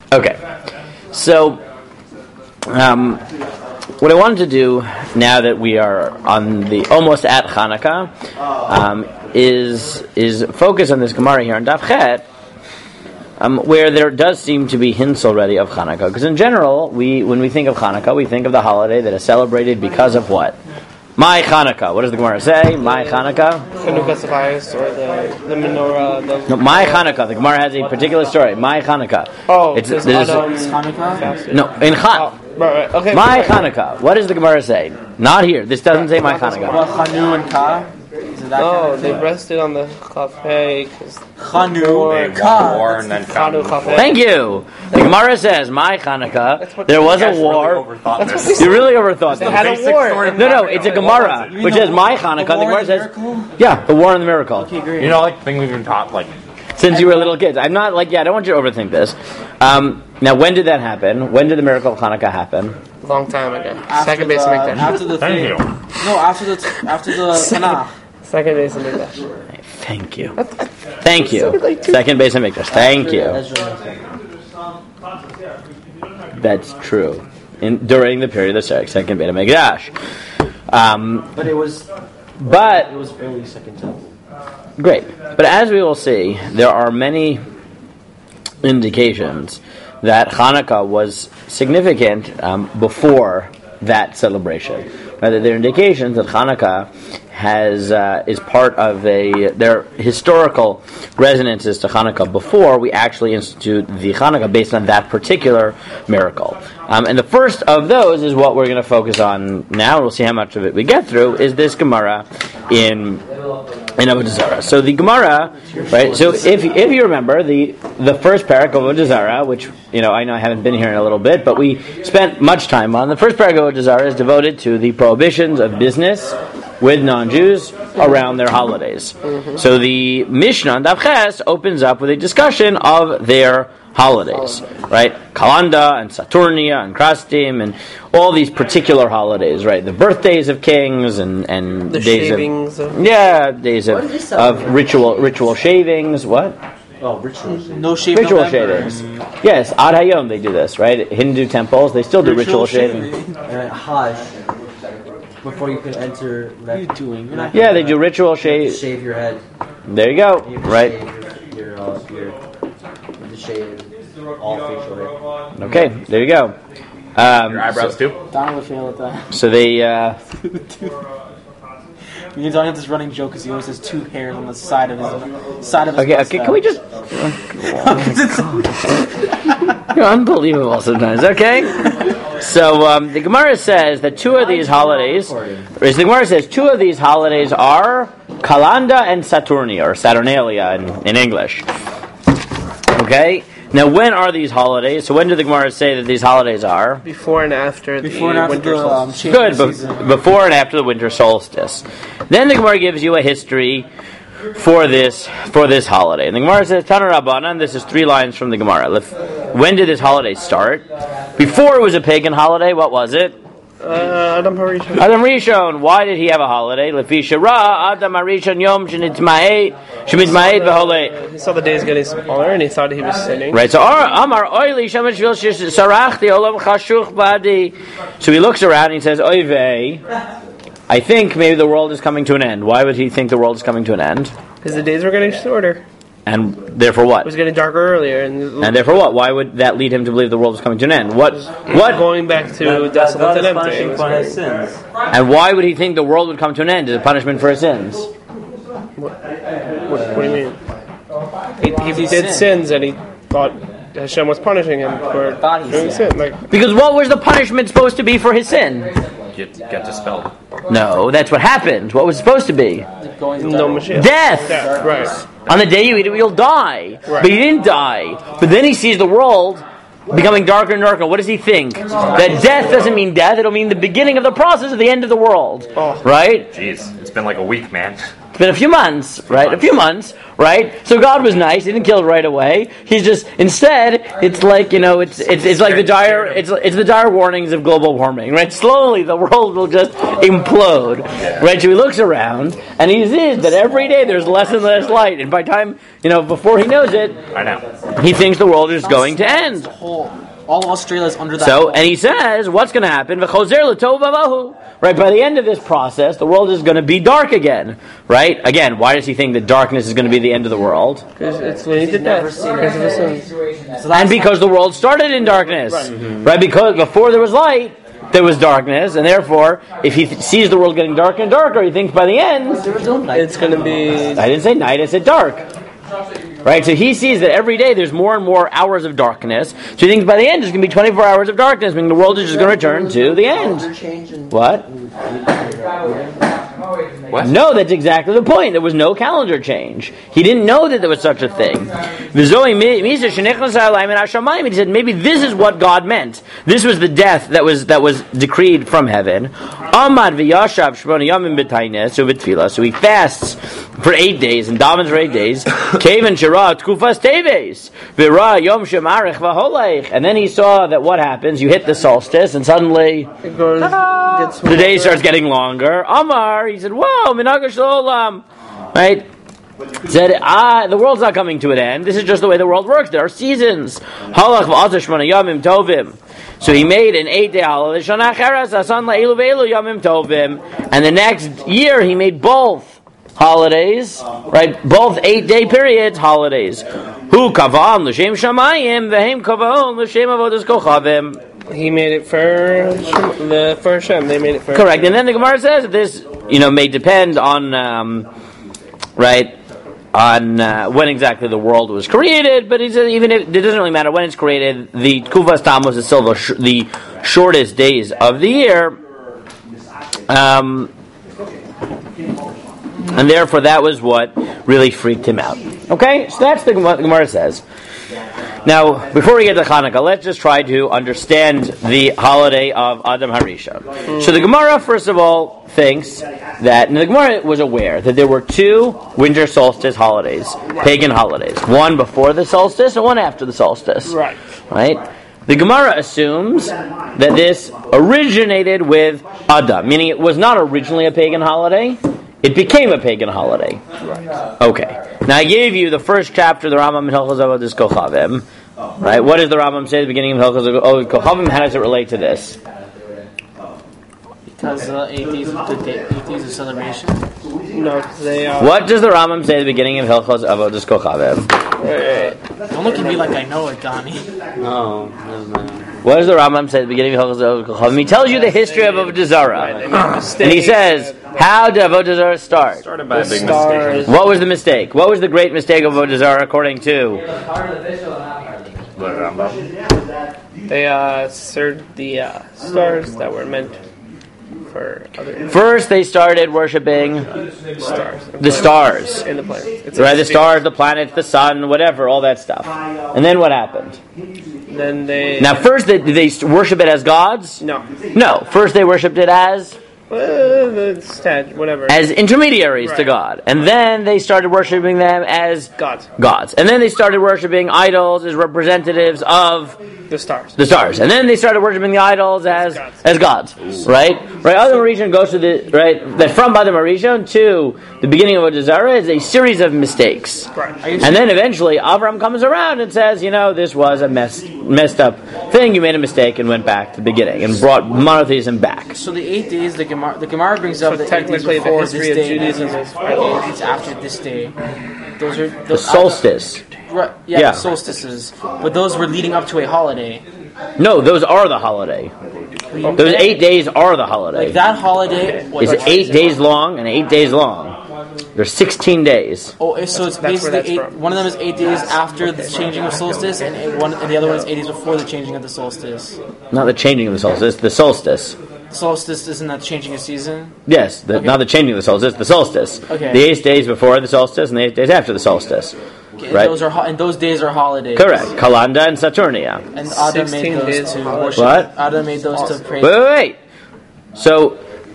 Okay, so what I wanted to do now that we are on the almost at Hanukkah is focus on this Gemara here on Daf Chet, where there does seem to be hints already of Hanukkah. Because in general, when we think of Hanukkah, we think of the holiday that is celebrated because of what? My Hanukkah. What does the Gemara say? My Hanukkah? Hanukkah Sapphires, or the menorah. No, my Hanukkah. The Gemara has a particular story. My Hanukkah. Oh, it's Hanukkah? No, in Chan. Right. Okay. My Hanukkah. What does the Gemara say? Not here. This doesn't say my Hanukkah. Well, Chanu and Ka? No, they rested on the Chafei. Chanu and Ka. War and then Chanu Chafei. Thank you. The Gemara says, my Hanukkah, there was a war. You really overthought They this. had a war. No, it's a Gemara, which says my Hanukkah. The Gemara says, yeah, the war and the miracle. Okay, great. You know, like thing we've been taught, like Since you were little kids. I'm not like, I don't want you to overthink this. Now, when did that happen? When did the miracle of Hanukkah happen? Long time ago. Second base of Mikdash. After the thank you. No, after the Tanakh. Second base of Mikdash. Thank you. Thank you. Second base of Mikdash. Thank you. That's true. During the period of the second base of Mikdash. But it was early second temple. Great. But as we will see, there are many indications that Hanukkah was significant before that celebration. Rather, there are indications that Hanukkah is part of their historical resonances to Hanukkah before we actually institute the Hanukkah based on that particular miracle. And the first of those is what we're going to focus on now. We'll see how much of it we get through. Is this Gemara in Avodah Zarah? So the Gemara, right? So if you remember the first parak of Avodah Zarah, which I know I haven't been here in a little bit, but we spent much time on the first parak of Avodah Zarah is devoted to the prohibitions of business with non-Jews around their holidays. Mm-hmm. So the Mishnah on Daf Ches opens up with a discussion of their holidays, right? Kalanda and Saturnia and Krastim and all these particular holidays, right? The birthdays of kings and the days shavings days of ritual shavings. What? Oh, no shaving. Ritual shavings. Yes, Ad Hayom they do this, right? Hindu temples they still do ritual shaving. Hajj. Before you can enter. What are you doing? Yeah, they do ritual shave. Shave your head. There you go. Right. Shave all facial hair. Okay, there you go. Your eyebrows too? Donald would fail at that. So they. You can tell him this running joke because he always has two hairs on the side of his Okay, can we just? You're unbelievable sometimes. Okay. So the Gemara says that two of these holidays are Kalanda and Saturnia, or Saturnalia in English. Okay. Now, when are these holidays? So, when did the Gemara say that these holidays are? Before and after the winter solstice. Good, before and after the winter solstice. Then the Gemara gives you a history for this holiday. And the Gemara says, Tana Rabbanan, this is 3 lines from the Gemara. When did this holiday start? Before it was a pagan holiday, what was it? Adam Harishon. Adam Rishon. Why did he have a holiday? Lefi Shara Adam Harishon Yom Shenitma'et v'holei. He saw the days getting smaller, and he thought he was sinning. Right. So Amar Oili Shemesh Vil Sarachti Olam Chashuch Badi. So he looks around and he says, Oy vey, I think maybe the world is coming to an end. Why would he think the world is coming to an end? Because the days were getting shorter. And therefore what? It was getting darker earlier. And therefore what? Why would that lead him to believe the world is coming to an end? What? Going back to desolate and empty. And why would he think the world would come to an end as a punishment for his sins? What do you mean? He did sins and he thought Hashem was punishing him for doing sin. Because what was the punishment supposed to be for his sin? Get dispelled. No, that's what happened. What was it supposed to be? No Mashiach. Death! Right. On the day you eat it, you'll die. Right. But he didn't die. But then he sees the world becoming darker and darker. What does he think? That death doesn't mean death. It'll mean the beginning of the process of the end of the world. Oh. Right? Jeez, it's been like a week, man. It's been a few months, right? A few months, right? So God was nice; He didn't kill it right away. He's just instead, it's like it's like the dire warnings of global warming, right? Slowly, the world will just implode, right? So he looks around and he sees that every day there's less and less light, and by the time before he knows it, I know. he thinks the world is going to end. All of Australia is under that. So, and he says, what's going to happen? Right, by the end of this process, the world is going to be dark again. Right? Again, why does he think that darkness is going to be the end of the world? Because it's when he did that. Because of the sun. And because the world started in darkness. Right? Because before there was light, there was darkness, and therefore, if he sees the world getting darker and darker, he thinks by the end, it's going to be... I didn't say night, I said dark. Right, so he sees that every day there's more and more hours of darkness. So he thinks by the end there's going to be 24 hours of darkness, meaning the world is just going to return to the end. What? No, that's exactly the point. There was no calendar change. He didn't know that there was such a thing. He said maybe this is what God meant. This was the death that was decreed from heaven. So he fasts for 8 days and davens for 8 days. And then he saw that what happens, you hit the solstice and suddenly the day starts getting longer. Amar, he said, whoa, minhag shalom. Right? Said, the world's not coming to an end. This is just the way the world works. There are seasons. Halach v'alta shmona yamim tovim. So he made an 8-day holiday. Shana cheres asan la'ilu ve'ilu yamim tovim. And the next year he made both holidays, right? Both 8-day periods, holidays. Hu kavam l'shem shamayim v'hem kavam l'shem avodas kochavim. He made it for Hashem. They made it for correct. And then the Gemara says that this, may depend on, when exactly the world was created. But he said even if it doesn't really matter when it's created, the Kufas Tammuz is still the shortest days of the year. And therefore, that was what really freaked him out. Okay, so that's what the Gemara says. Now, before we get to Hanukkah, let's just try to understand the holiday of Adam Harishon. So the Gemara, first of all, thinks that the Gemara was aware that there were 2 winter solstice holidays, pagan holidays, one before the solstice and one after the solstice. Right. The Gemara assumes that this originated with Adam, meaning it was not originally a pagan holiday. It became a pagan holiday. Right. Okay. Now I gave you the first chapter of the Rambam in Hilchos Avodas Kochavim. Right? What does the Rambam say at the beginning of Hilchos Avodas Kochavim? How does it relate to this? Because 8 days of celebration? No, they are... What does the Rambam say at the beginning of Hilchos Avodas Kochavim? Don't look at me like I know it, Donnie. No, doesn't matter. What does the Rambam say at the beginning of Hilchos Avodas Kochavim? He tells you the history of Avodah Zarah. And he says, how did Avodah Zarah start? Started by a big mistake. What was the mistake? What was the great mistake of Avodah Zarah according to? They served the stars that were meant for other... First, they started worshipping the stars. In the planets. Right, the stars, the planets, the sun, whatever, all that stuff. And then what happened? Then they... Now, first, did they worship it as gods? No. No. First, they worshipped it as... whatever. As intermediaries to God. And then they started worshipping them as gods. And then they started worshipping idols as representatives of the stars. And then they started worshipping the idols as gods. Right? Adam Harishon goes to that from Adam Harishon to the beginning of Avodah Zarah is a series of mistakes. Right. And then eventually Avram comes around and says, this was a messed up thing. You made a mistake and went back to the beginning and brought monotheism back. So the 8 days, the Gemara brings up the 8 days before this day, 8 days after this day. Those are the solstice. Right, the solstices. But those were leading up to a holiday. No, those are the holiday. Those 8 days are the holiday. Like that holiday is 8 days long and 8 days long. There's 16 days. Oh, so it's basically one of them is 8 days after the changing of solstice, and the other one is 8 days before the changing of the solstice. Not the changing of the solstice, the solstice. Solstice isn't that changing a season? Yes, not the changing of the solstice, the solstice. Okay. The 8 days before the solstice and the 8 days after the solstice. Okay, right? And those days are holidays. Correct. Kalanda and Saturnia. And Adam made those to worship. What? Adam made those to praise. Wait. So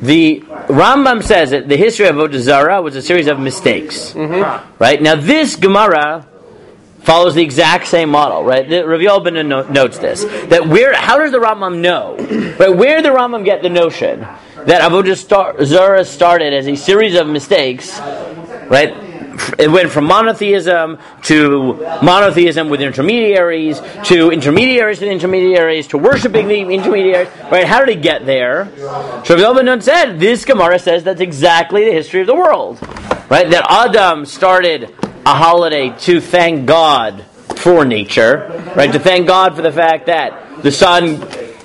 the Rambam says that the history of Avodah Zarah was a series of mistakes. Right? Now this Gemara follows the exact same model, right? Rav Yochanan notes this. How does the Rambam know? Right? Where did the Rambam get the notion that Avodah Zarah started as a series of mistakes, right? It went from monotheism to monotheism with intermediaries, to intermediaries with intermediaries, to worshiping the intermediaries. Right? How did it get there? So Rav Yochanan said, this Gemara says that's exactly the history of the world. Right? That Adam started a holiday to thank God for nature, right? To thank God for the fact that the sun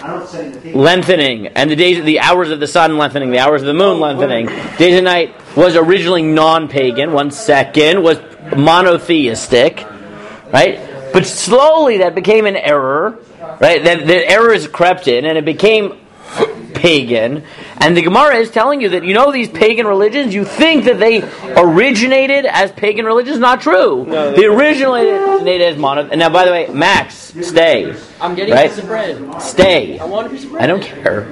lengthening and the hours of the sun lengthening, the hours of the moon lengthening, days and night was originally non-pagan. 1 second was monotheistic, right? But slowly that became an error, right? That the errors crept in and it became pagan, and the Gemara is telling you that these pagan religions, you think that they originated as pagan religions. Not true. No, they originated as monotheistic. And now, by the way, Max, stay. I'm getting a piece of bread. Stay. I want a piece of bread. I don't care.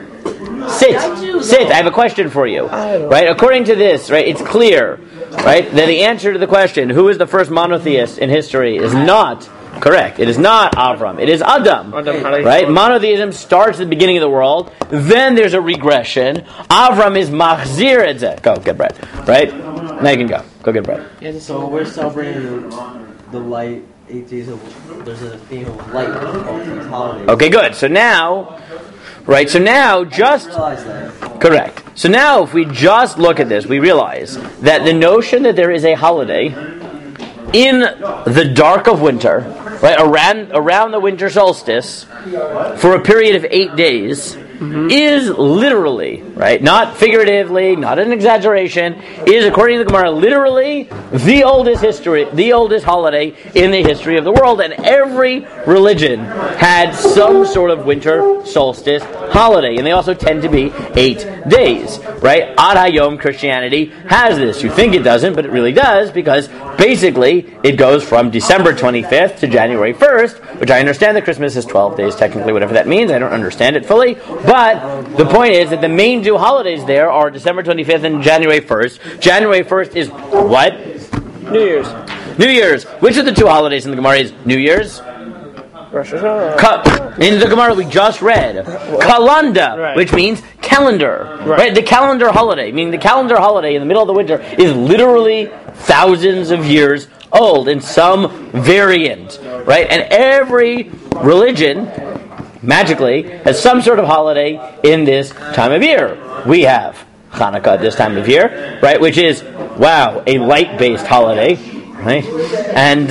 Sit. I have a question for you. Right? According to this, right, it's clear, right, that the answer to the question, who is the first monotheist in history, is not correct. It is not Avram. It is Adam. Right? Monotheism starts at the beginning of the world. Then there's a regression. Avram is machzir etzeh. Go get bread. Right? Now you can go. Go get bread. Yeah, so we're celebrating the light 8 days of. There's a theme of light of these holidays. Okay, good. So now, right? So now, just correct. So now, if we just look at this, we realize that the notion that there is a holiday in the dark of winter, right, around the winter solstice, for a period of 8 days, is literally, right, not figuratively, not an exaggeration, is, according to the Gemara, literally the oldest holiday in the history of the world, and every religion had some sort of winter solstice holiday, and they also tend to be 8 days, right? Ad Hayom Christianity has this. You think it doesn't, but it really does, because basically it goes from December 25th to January 1st, which I understand that Christmas is 12 days, technically, whatever that means. I don't understand it fully, but the point is that the main two holidays there are December 25th and January 1st. January 1st is what? New Year's. New Year's. Which of the two holidays in the Gemara is New Year's? Rosh Hashanah. In the Gemara we just read Kalanda, right, which means calendar. Right? The calendar holiday, meaning the calendar holiday in the middle of the winter, is literally thousands of years old in some variant. Right? And every religion magically has some sort of holiday in this time of year. We have Hanukkah at this time of year, right? Which is, wow, a light-based holiday, right? And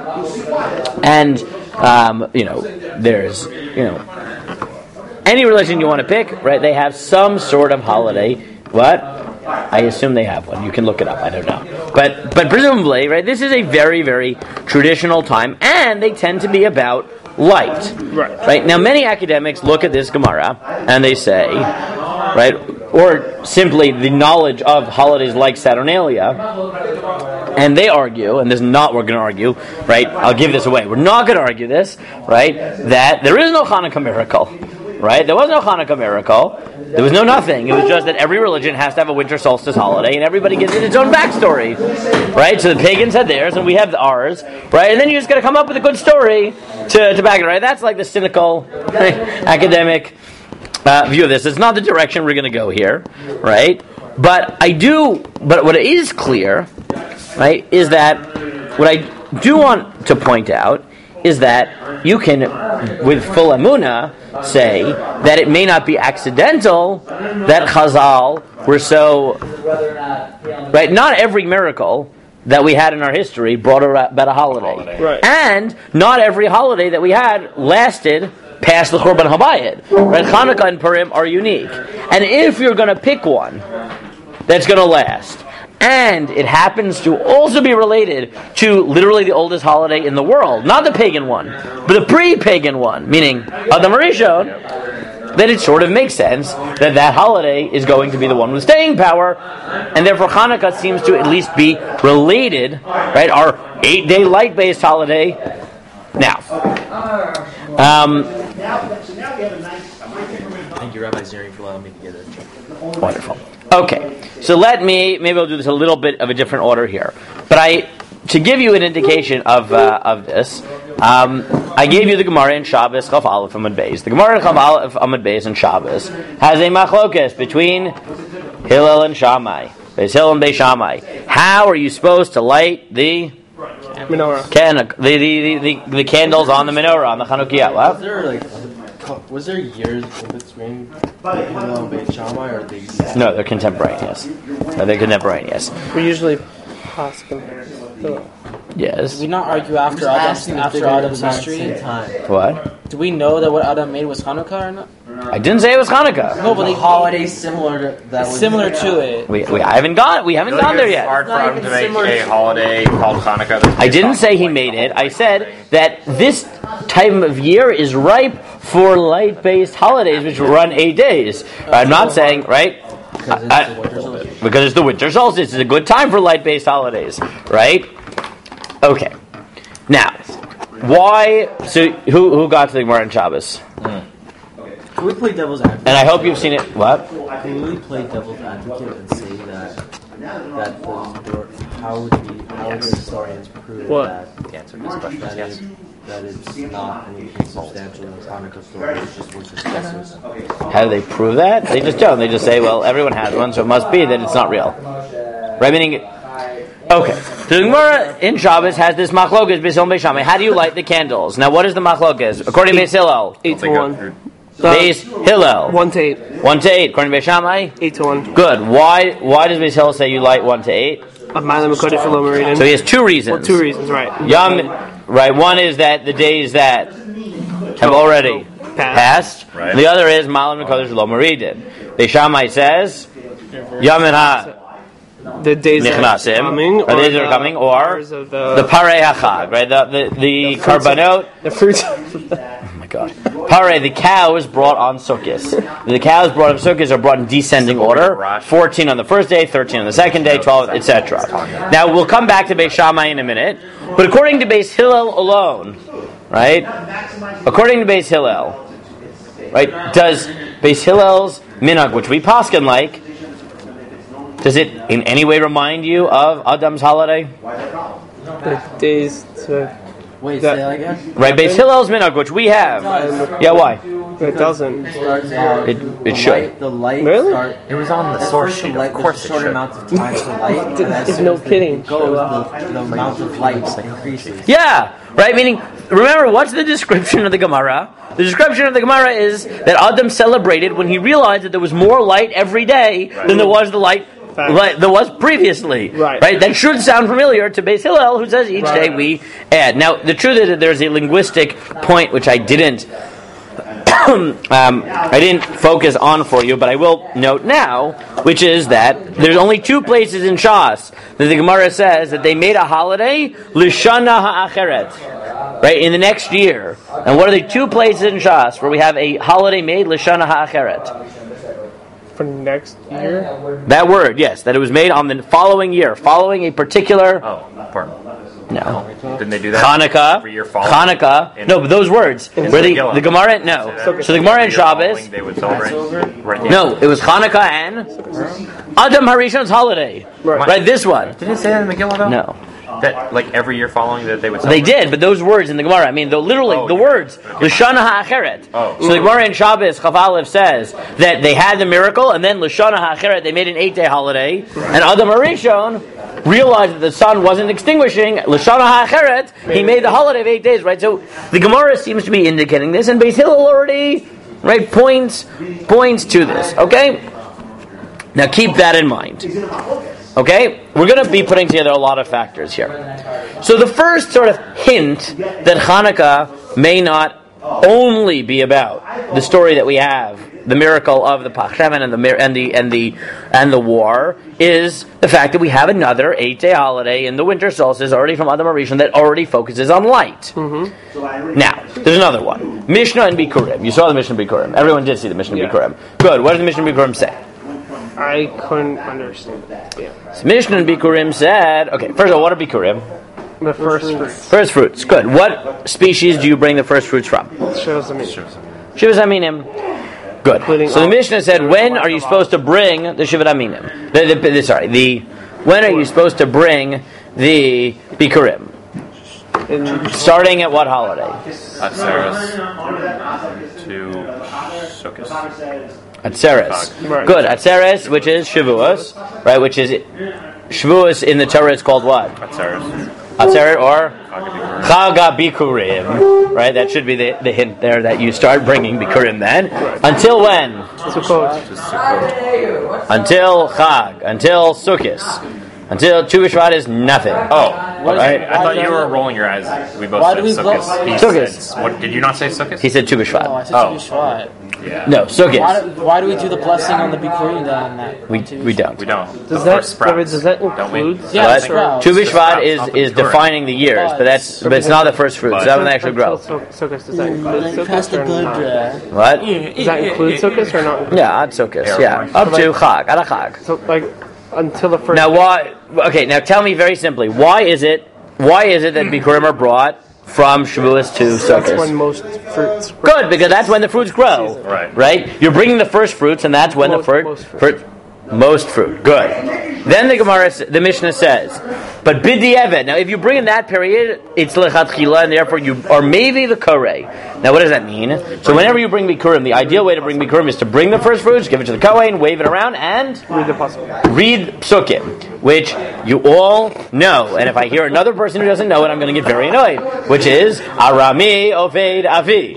there's, any religion you want to pick, right? They have some sort of holiday. What? I assume they have one. You can look it up. I don't know. But presumably, right, this is a very, very traditional time, and they tend to be about light. Right? Now, many academics look at this Gemara, and they say, right, or simply the knowledge of holidays like Saturnalia, and they argue, and this is not what we're going to argue, right? I'll give this away. We're not going to argue this, right? That there is no Hanukkah miracle, right? There was no Hanukkah miracle. There was no nothing. It was just that every religion has to have a winter solstice holiday, and everybody gives it its own backstory, right? So the pagans had theirs, and we have ours, right? And then you just got to come up with a good story to back it, right? That's like the cynical academic view of this. It's not the direction we're going to go here, right? But what is clear, right, is that what I do want to point out is that you can, with full emunah, say that it may not be accidental that Chazal were so, right, not every miracle that we had in our history brought about a holiday. Right. And not every holiday that we had lasted past the Churban Habayit. Right? Hanukkah and Purim are unique. And if you're going to pick one that's going to last, and it happens to also be related to literally the oldest holiday in the world, not the pagan one, but the pre-pagan one, meaning Adam Rishon, then it sort of makes sense that that holiday is going to be the one with staying power, and therefore Hanukkah seems to at least be related, right? Our 8-day light-based holiday. Now, Thank you, Rabbi Zeri, for allowing me to get it. Wonderful. Okay, so maybe I'll do this a little bit of a different order here. But to give you an indication of this, I gave you the Gemara in Shabbos, Chaf Aleph Amud Beis. The Gemara in Chaf Aleph Amud Beis in Shabbos has a machlokes between Hillel and Shammai. Beis Hillel and Beis Shammai. How are you supposed to light the menorah? The candles on the menorah, on the Chanukiah? What? Was there years in between Hillel and Beit Shammai, or they? No, they're contemporaneous. We usually pass them. Yes. Did we not argue after Adam's history? What? Do we know that what Adam made was Hanukkah or not? I didn't say it was Hanukkah. No, but the holiday similar to that. Similar to it. We haven't gone there yet. It's hard for him to make a holiday called Hanukkah. I didn't say he made it. I said that this time of year is ripe for light-based holidays, which run 8 days. I'm not saying, right? Because it's the winter solstice. It's a good time for light-based holidays, right? Okay. Now, why? So, who got to the Gemara in Shabbos? Can we play devil's advocate? And I hope you've seen it. What? Can we play devil's advocate and say that how would the historians prove that The answer to this question is yes. that it's not anything substantial in the Hanukkah story? It's just winter solstice. How do they prove that? They just don't. They just say, well, everyone has one, so it must be that it's not real. Right? Meaning, okay. So the Gemara in Shabbos has this machlokes, Beis Hillel and Beis Shammai. How do you light the candles? Now, what is the machlokes? According to Beis Hillel. 8 to 1. Beis Hillel. 1 to 8. 1 to 8. According to Beis Shammai. 8 to 1. Good. Why does Beis Hillel say you light 1 to 8? So he has two reasons. Well, 2 reasons, right. Right. One is that the days that have already passed. Right. The other is Malam Kodesh Lo Meridin. Beis Shammai says Yamin Ha. The days that are coming, or the Parei HaChag, right? The Karbanot, the fruits. Oh my God! Parei, the cows brought on Sukkos. The cows brought on Sukkos are brought in descending order. 14 on the first day, 13 on the second day, 12, etc. Now we'll come back to Beis Shammai in a minute, but according to Beis Hillel alone, right? According to Beis Hillel, right? Does Beis Hillel's minhag, which we paskin like, does it in any way remind you of Adam's holiday? The days to... Wait, say that again? Right, Beis Hillel's minhag, which we have. Yeah, why? It doesn't. It should. The light really? It was on the source sheet. Of course it should. Amount of time to light. No kidding. The amount of light increases. Yeah, right? Meaning, remember, what's the description of the Gemara? The description of the Gemara is that Adam celebrated when he realized that there was more light every day than there was the light there was previously. Right? That should sound familiar to Beis Hillel, who says each day we add. Now, the truth is that there's a linguistic point which I didn't focus on for you, but I will note now, which is that there's only 2 places in Shas that the Gemara says that they made a holiday, Lishana Ha'acheret, right, in the next year. And what are the 2 places in Shas where we have a holiday made, Lishana Ha'acheret? For next year? That word, yes, that it was made on the following year, following a particular... Oh, pardon. No. Didn't they do that? Hanukkah. No, but those words. Where the Gemara... No. So the Gemara in Shabbos... They would celebrate. No, it was Hanukkah and Adam Harishon's holiday. Right, this one. Did it say that in Megillah, though? No. That, like, every year following that they would celebrate? They did, but those words in the Gemara, I mean, the words, L'shana ha'acheret. So the Gemara in Shabbos, Chaf Aleph says that they had the miracle, and then L'shana ha'acheret, they made an 8-day holiday, and Adam Harishon realized that the sun wasn't extinguishing, L'shana ha'acheret, he made the holiday of 8 days, right? So the Gemara seems to be indicating this, and Beis Hillel already, right, points to this, okay? Now keep that in mind. Okay? We're going to be putting together a lot of factors here. So the first sort of hint that Hanukkah may not only be about the story that we have, the miracle of the Pach Shemen and the war, is the fact that we have another 8-day holiday in the winter solstice already from Adam Harishon that already focuses on light. Mm-hmm. Now, there's another one. Mishnah and Bikurim. You saw the Mishnah and Bikurim. Everyone did see the Mishnah and Bikurim. Good. What does the Mishnah and Bikurim say? I couldn't understand. Yeah. So Mishnah and Bikurim said, okay, first of all, what are Bikurim? The first fruits. First fruits, good. What species do you bring the first fruits from? Shivas Aminim. Shivas Aminim. Good. So the Mishnah said, when are you supposed to bring the Shivat Aminim? When are you supposed to bring the Bikurim? Starting at what holiday? Atzeres to Sukkot. Atzeres. Good. Atzeres, which is Shavuos, right? Which is Shavuos in the Torah is called what? Atzeret or Chag HaBikurim, right? That should be the hint there that you start bringing Bikurim then. Until when? Until Chag, until Sukkot. Until Tu B'Shvat is nothing. Oh, right? I thought you were rolling your eyes. We both said Sukkot. What did you not say Sukkot? He said Tu B'Shvat. No, I said Tu B'Shvat. Yeah. No, Sukkot. Why do we do the blessing on the Bikurim then? We don't. We don't. Does that include? Yeah, Tu B'Shvat is defining the years, but it's not the first fruit. So that doesn't actually grow. Sukkot, does that include Sukkot? What? Does that include Sukkot or not? Yeah, at Sukkot. Yeah, up to Chag, at a Chag. So like until the first. Now why? Okay, now tell me very simply. Why is it that Bikurim are brought from Shavuos to Sukkot? That's when most fruits grow. Good, because that's when the fruits grow. Right? You're bringing the first fruits, and that's when most fruit. Good. Then the Mishnah says, but b'di'evet. Now, if you bring in that period, it's lechatchila, and therefore you are maybe the koreh. Now, what does that mean? So, whenever you bring bikurim, the ideal way to bring bikurim is to bring the first fruits, give it to the kohen, wave it around, and read psukim, which you all know. And if I hear another person who doesn't know it, I'm going to get very annoyed. Which is Arami Oved Avi.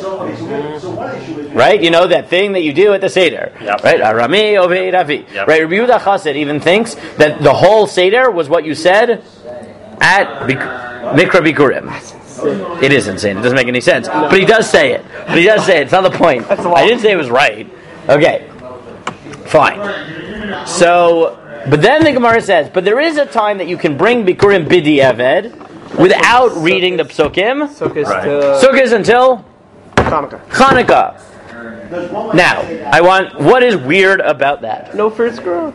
Right? You know that thing that you do at the Seder. Yep. Right? Arami Oved Avi. Yep. Right? Rabbi Yehuda Chassid even thinks that the whole Seder was what you said at Mikra Bikurim. It is insane. It doesn't make any sense. But he does say it. It's not the point. I didn't say it was right. Okay. Fine. So, but then the Gemara says, but there is a time that you can bring Bikurim B'di'eved without reading the Psukim. Sukkot until Chanukah. Now, what is weird about that? No fruits grow.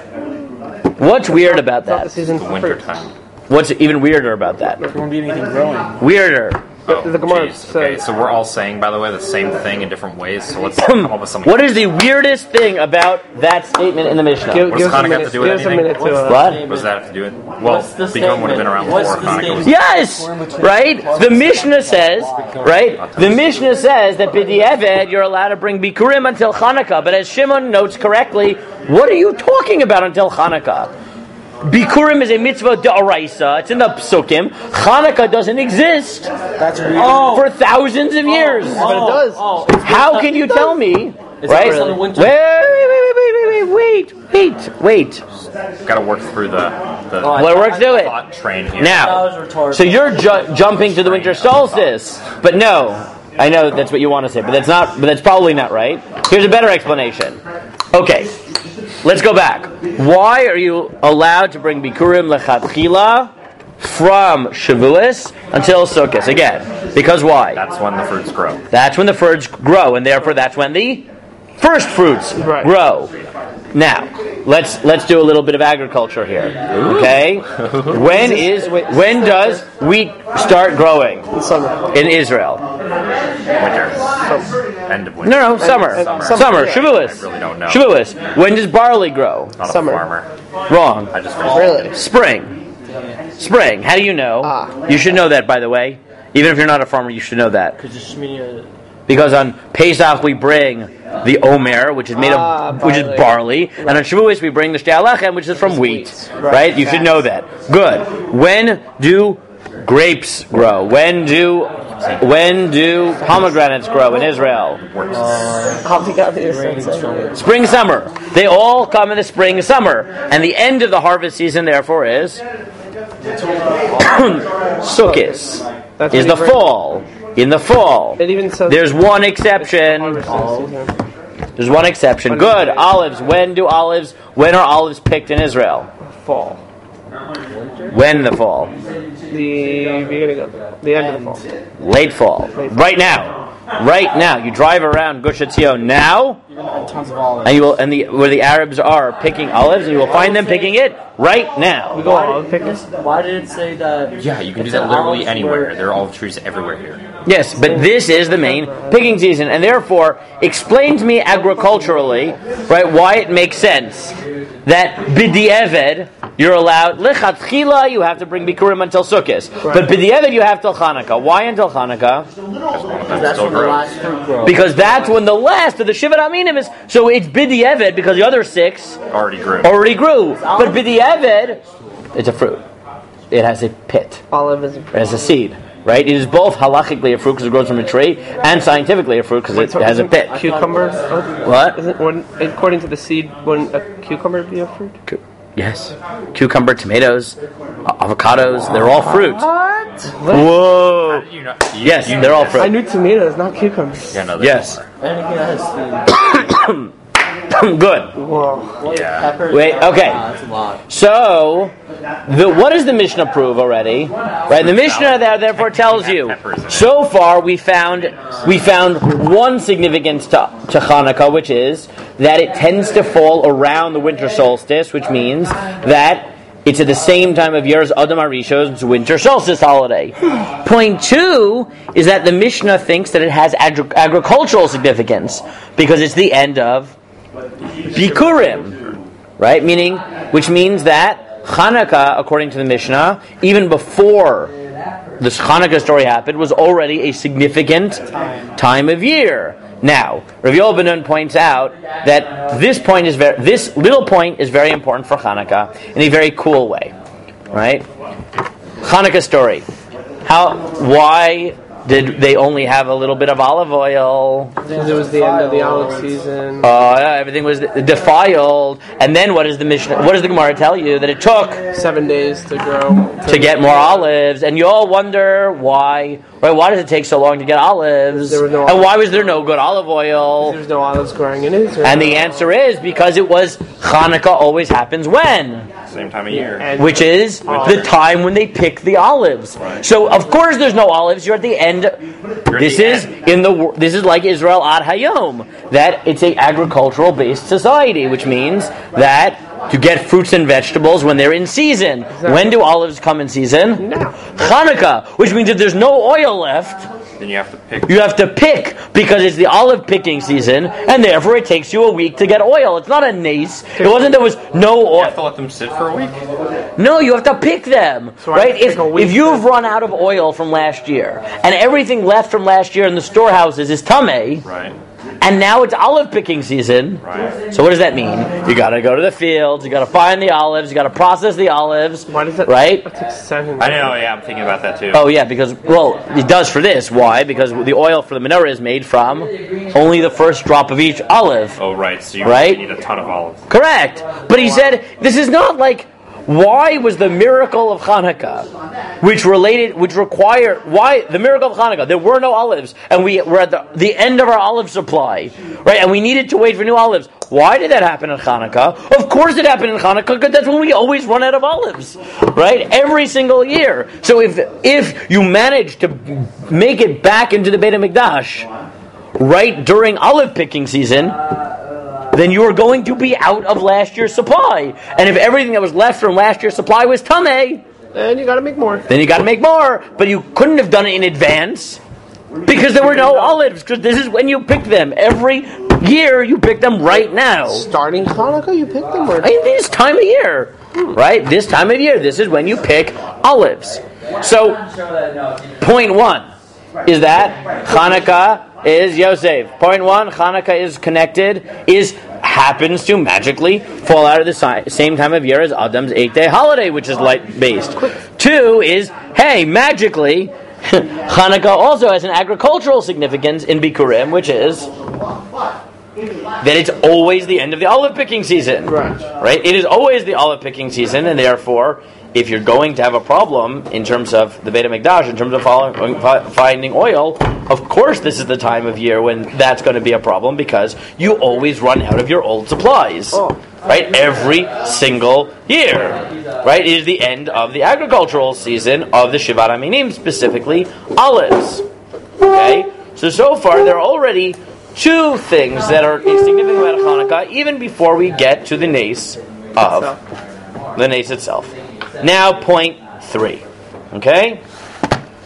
What's weird about that? The winter time. What's even weirder about that? There won't be anything growing. Weirder. The Gemara says. Okay, so we're all saying, by the way, the same thing in different ways. So let's come up with something. What is the weirdest thing about that statement in the Mishnah? What does Hanukkah have to do with anything? What does that have to do with? Well, Bikurim would have been around before Hanukkah. Yes, right. The Mishnah says, right. The Mishnah says that b'di'eved you're allowed to bring bikurim until Hanukkah. But as Shimon notes correctly, what are you talking about until Hanukkah? Bikurim is a mitzvah da'oraisa. It's in the psukim. Hanukkah doesn't exist for thousands of years. But it does. How can you tell me? Right? Wait. Got to work through the work through it. thought train here. Now, so you're jumping to the winter solstice, but no. I know that's what you want to say, but that's not. But that's probably not right. Here's a better explanation. Okay. Let's go back. Why are you allowed to bring Bikurim lechatchila from Shavuos until Sukkot? Again, because why? That's when the fruits grow. That's when the fruits grow, and therefore that's when the first fruits grow. Now, let's do a little bit of agriculture here. Okay? When does wheat start growing? In Israel. Winter. End of winter. No, summer. Shavuos. I really don't know. Shavuos. When does barley grow? Not a farmer. Wrong. I just Really? Spring. How do you know? You should know that, by the way. Even if you're not a farmer, you should know that. Because on Pesach we bring the Omer, which is made of, which is barley, and on Shavuos we bring the Shtei HaLechem, which is from wheat. Right? You should know that. Good. When do grapes grow? When do pomegranates grow in Israel? Spring, summer. They all come in the spring, summer, and the end of the harvest season, therefore, is Sukkot. Is the fall. In the fall. There's one exception. Good. Olives. When are olives picked in Israel? Fall. When in the fall? The end of the fall. Late fall. Right now. You drive around Gush Etzion now, and where the Arabs are picking olives, and you will find them picking it right now. Why did it say that? Yeah, you can do that literally anywhere. There are olive trees everywhere here. Yes, but this is the main picking season, and therefore, explain to me agriculturally, right, why it makes sense that b'di'eved you're allowed lechatchila you have to bring bikurim until Sukkot, but b'di'eved you have till Hanukkah. Why until Hanukkah? That's when the last fruit grows. Because that's when the last of the Shivat Aminim is. So it's b'di'eved because the other 6 already grew. But b'di'eved, it's a fruit. It has a pit. Olive is It has a seed. Right? It is both halachically a fruit because it grows from a tree, and scientifically a fruit because it has a pit. Cucumber? What? According to the seed, wouldn't a cucumber be a fruit? Yes. Cucumber, tomatoes, avocados, they're all fruit. What? Whoa. You know, Yes, they're all fruit. I knew tomatoes, not cucumbers. Yeah, no, Yes. Anything that has seed. Good. Whoa. Yeah. Pepper. Wait, okay. That's a lot. So, what does the Mishnah prove already? Right, the Mishnah therefore tells you. So far, we found one significance to Hanukkah, which is that it tends to fall around the winter solstice, which means that it's at the same time of year as Adam Arisho's winter solstice holiday. Point 2 is that the Mishnah thinks that it has agricultural significance because it's the end of Bikurim, right? Which means that Hanukkah, according to the Mishnah, even before this Hanukkah story happened, was already a significant time of year. Now, Rav Yoel ben Nun points out that this little point is very important for Hanukkah in a very cool way, right? Hanukkah story. Why did they only have a little bit of olive oil? Because it was the end of the olive season. Everything was defiled. And then what does the Gemara tell you? That it took 7 days to grow. To get more olives. And you all wonder why. Right? Why does it take so long to get olives? There were no and why was there no good olive oil? There was no olives growing in Israel. And the answer is because it was Hanukkah always happens when? Same time of year. Which is the time when they pick the olives. Right. So of course there's no olives. You're at the end. This is like Israel Ad Hayom, that it's an agricultural based society, which means that to get fruits and vegetables when they're in season. Exactly. When do olives come in season? No. Hanukkah, which means if there's no oil left, then you have to pick. You have to pick because it's the olive picking season, and therefore it takes you a week to get oil. It's not a nace. It wasn't there was no oil. You have to let them sit for a week? No, you have to pick them. So right? If you've run out of oil from last year, and everything left from last year in the storehouses is tameh, right, and now it's olive picking season. Right. So what does that mean? You got to go to the fields. You got to find the olives. You got to process the olives. Why does that? Right? That takes 7 days. I know. Yeah, I'm thinking about that too. Oh yeah, because it does for this. Why? Because the oil for the menorah is made from only the first drop of each olive. Oh right. So you need a ton of olives. Correct. But he said this is not like. Why was the miracle of Hanukkah, which the miracle of Hanukkah, there were no olives, and we were at the end of our olive supply, right? And we needed to wait for new olives. Why did that happen in Hanukkah? Of course it happened in Hanukkah, because that's when we always run out of olives, right? Every single year. So if you manage to make it back into the Beit HaMikdash, right during olive picking season, then you are going to be out of last year's supply. And if everything that was left from last year's supply was tameh, then you got to make more. But you couldn't have done it in advance because there were no olives. Because this is when you pick them. Every year you pick them right now. Starting Hanukkah, you pick them. In this time of year, right? This time of year, this is when you pick olives. So, point 1 is that Hanukkah is Yosef. Point 1, Hanukkah is connected, happens to magically fall out of the same time of year as Adam's 8-day holiday, which is light-based. 2 is, magically, Hanukkah also has an agricultural significance in Bikurim, which is that it's always the end of the olive picking season. Right? It is always the olive picking season, and therefore, if you're going to have a problem in terms of the Beit HaMikdash, in terms of finding oil, of course this is the time of year when that's going to be a problem because you always run out of your old supplies. Right? Every single year. Right? It is the end of the agricultural season of the Shivat HaMinim, specifically olives. Okay? So far there are already 2 things that are significant about Hanukkah, even before we get to the nace of the nace itself. Now, point 3. Okay?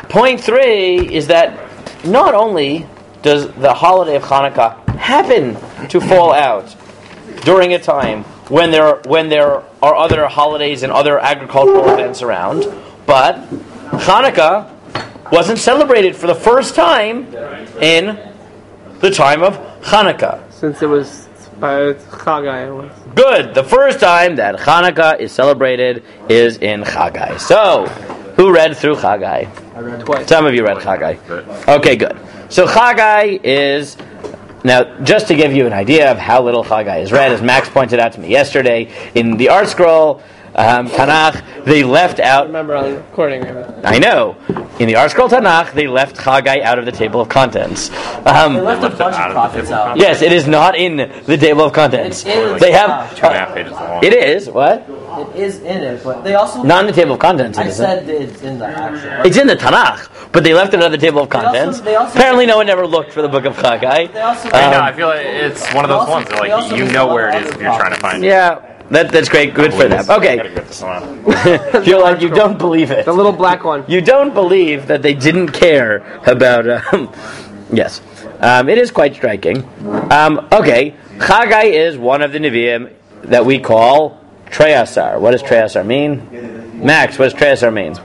point 3 is that not only does the holiday of Hanukkah happen to fall out during a time when there are other holidays and other agricultural events around, but Hanukkah wasn't celebrated for the first time in the time of Hanukkah. Since it was by Chagai. Good. The first time that Hanukkah is celebrated is in Chagai. So, who read through Chagai? I read twice. Some of you read Chagai. Okay, good. So Chagai is... Now, just to give you an idea of how little Chagai is read, as Max pointed out to me yesterday, in the Art Scroll, Tanakh, they left out... I remember on recording. I know. In the Art Scroll Tanakh, they left Chagai out of the table of contents. They left a bunch of prophets out. Yes, it is not in the table of contents. They have 2.5 pages long. It is what? It is in it, but they also... Not in the table of contents. I said it's in the actual... It's in the Tanakh, but they left it on the table of contents. They also Apparently, no one ever looked for the book of Chagai. I feel like it's one of those ones that, like, you know where it is if you're trying to find it. Yeah, that's great. Good for them. Okay. You're like, you don't believe it. The little black one. You don't believe that they didn't care about... yes. It is quite striking. Okay. Chagai is one of the Nevi'im that we call Treyasar. What does Treyasar mean? Max, what does Treyasar mean?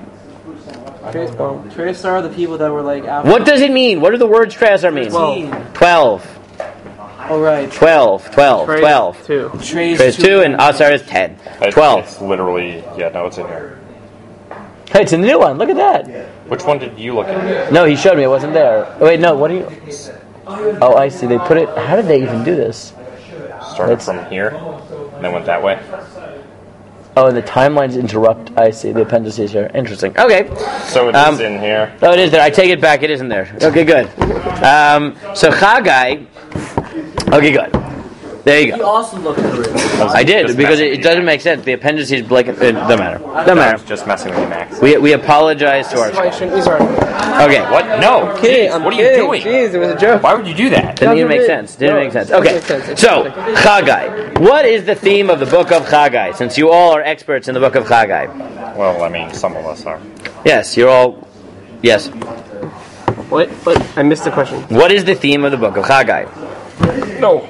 Treyasar are the people that were like... After What does it mean? What do the words Treyasar mean? 12. Oh, right. 12. 2. Trace 2 and Asar is 10. 12. It's literally, no, it's in here. Hey, it's a new one. Look at that. Which one did you look at? No, he showed me. It wasn't there. Oh, wait, no. What do you... Oh, I see. They put it... How did they even do this? Started from here, and then went that way. Oh, and the timelines interrupt. I see. The appendices here. Interesting. Okay. So it is in here. Oh, it is there. I take it back. It isn't there. Okay, good. So Chagai... Okay, good. There you You go. also looked through it. I did, because it doesn't make sense. The appendices... Doesn't matter. I was just messing with you, Max. We apologize to our... Why you shouldn't use our... Okay. What? No. Kidding. What are you doing? Jeez, it was a joke. Why would you do that? Didn't even make sense. Didn't make sense. Okay. So, Chagai. What is the theme of the book of Chagai? Since you all are experts in the book of Chagai. Well, I mean, some of us are. Yes, you're all... Yes. What? I missed the question. What is the theme of the book of Chagai? No.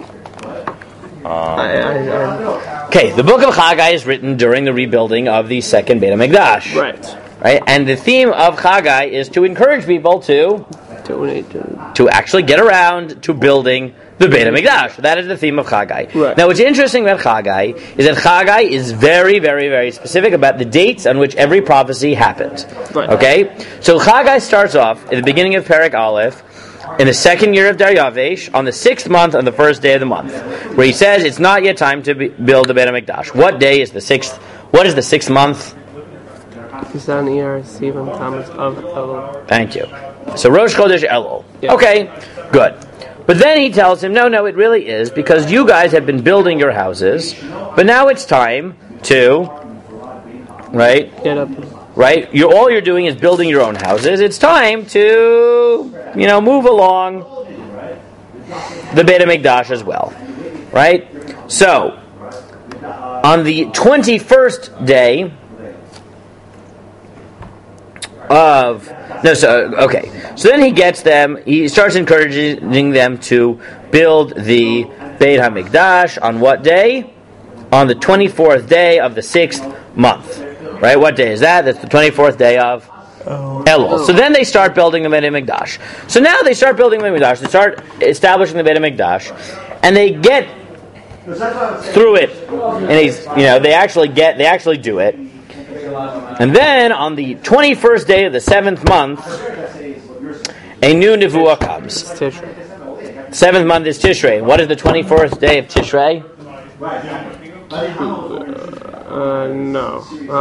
Okay, the book of Chagai is written during the rebuilding of the second Beit HaMikdash. Right? And the theme of Chagai is to encourage people to actually get around to building the Beit HaMikdash. That is the theme of Chagai. Right. Now, what's interesting about Chagai is that Chagai is very, very, very specific about the dates on which every prophecy happened. Right. Okay? So Chagai starts off at the beginning of Perek Aleph, in the second year of Daryavesh, on the 6th month, on the first day of the month, where he says it's not yet time to build the Beit HaMikdash. What day is the 6th? What is the 6th month? Thank you. So Rosh Chodesh Elul. Yeah. Okay, good. But then he tells him, no, it really is, because you guys have been building your houses, but now it's time to, right? Get up. Right? All you're doing is building your own houses. It's time to, move along the Beit HaMikdash as well. Right? So, on the 21st day So then he starts encouraging them to build the Beit HaMikdash on what day? On the 24th day of the 6th month. Right? What day is that? That's the 24th day of Elul. So then they start building the Beit HaMikdash. So now they start building the Beit HaMikdash. They start establishing the Beit HaMikdash, and they get through it, and they actually do it. And then on the 21st day of the 7th month, a new nevuah comes. 7th month is Tishrei. What is the 24th day of Tishrei? No.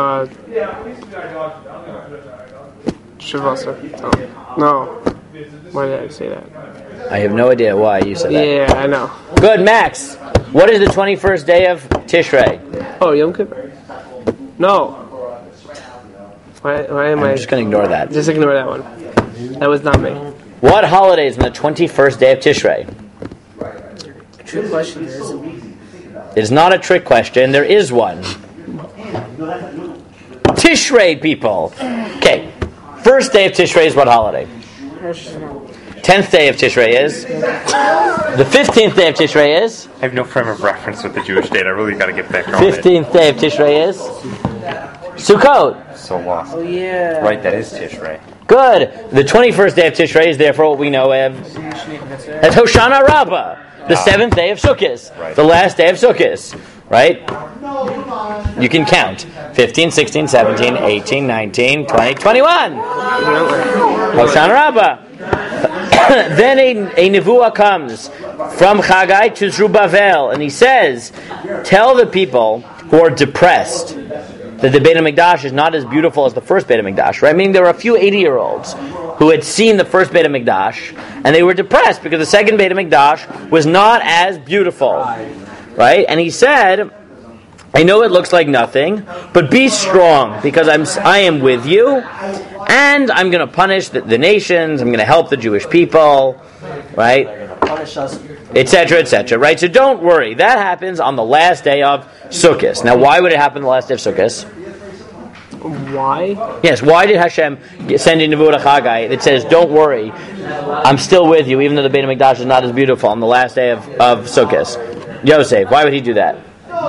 Shavasa. No. Why did I say that? I have no idea why you said that. Yeah, I know. Good, Max. What is the 21st day of Tishrei? Oh, Yom Kippur. No. Why am I... I'm just going to ignore that. Just ignore that one. That was not me. What holiday is on the 21st day of Tishrei? True question. It is not a trick question. There is one. Tishrei, people. Okay. first day of Tishrei is what holiday? 10th day of Tishrei is? The 15th day of Tishrei is? I have no frame of reference with the Jewish date. I really got to get back on 15th day of Tishrei is? Sukkot. So lost. Oh, yeah. Right, that is Tishrei. Good. The 21st day of Tishrei is therefore what we know of as Hoshana Rabbah, the 7th day of Sukkot, the last day of Sukkot, right? You can count. 15, 16, 17, 18, 19, 20, 21. Hoshana Rabbah. Then a nevuah comes from Chagai to Zerubbabel, and he says, tell the people who are depressed that the Beit HaMikdash is not as beautiful as the first Beit HaMikdash, right? Meaning there were a few 80-year-olds who had seen the first Beit HaMikdash, and they were depressed because the second Beit HaMikdash was not as beautiful, right? And he said, I know it looks like nothing, but be strong, because I am with you, and I'm going to punish the nations, I'm going to help the Jewish people, right? Etc., etc., right? So don't worry. That happens on the last day of Sukkot. Now, why would it happen on the last day of Sukkot? Why? Yes, why did Hashem send in Nevuah to Chagai that says, don't worry, I'm still with you, even though the Beit HaMikdash is not as beautiful on the last day of Sukkot? Yosef, why would he do that?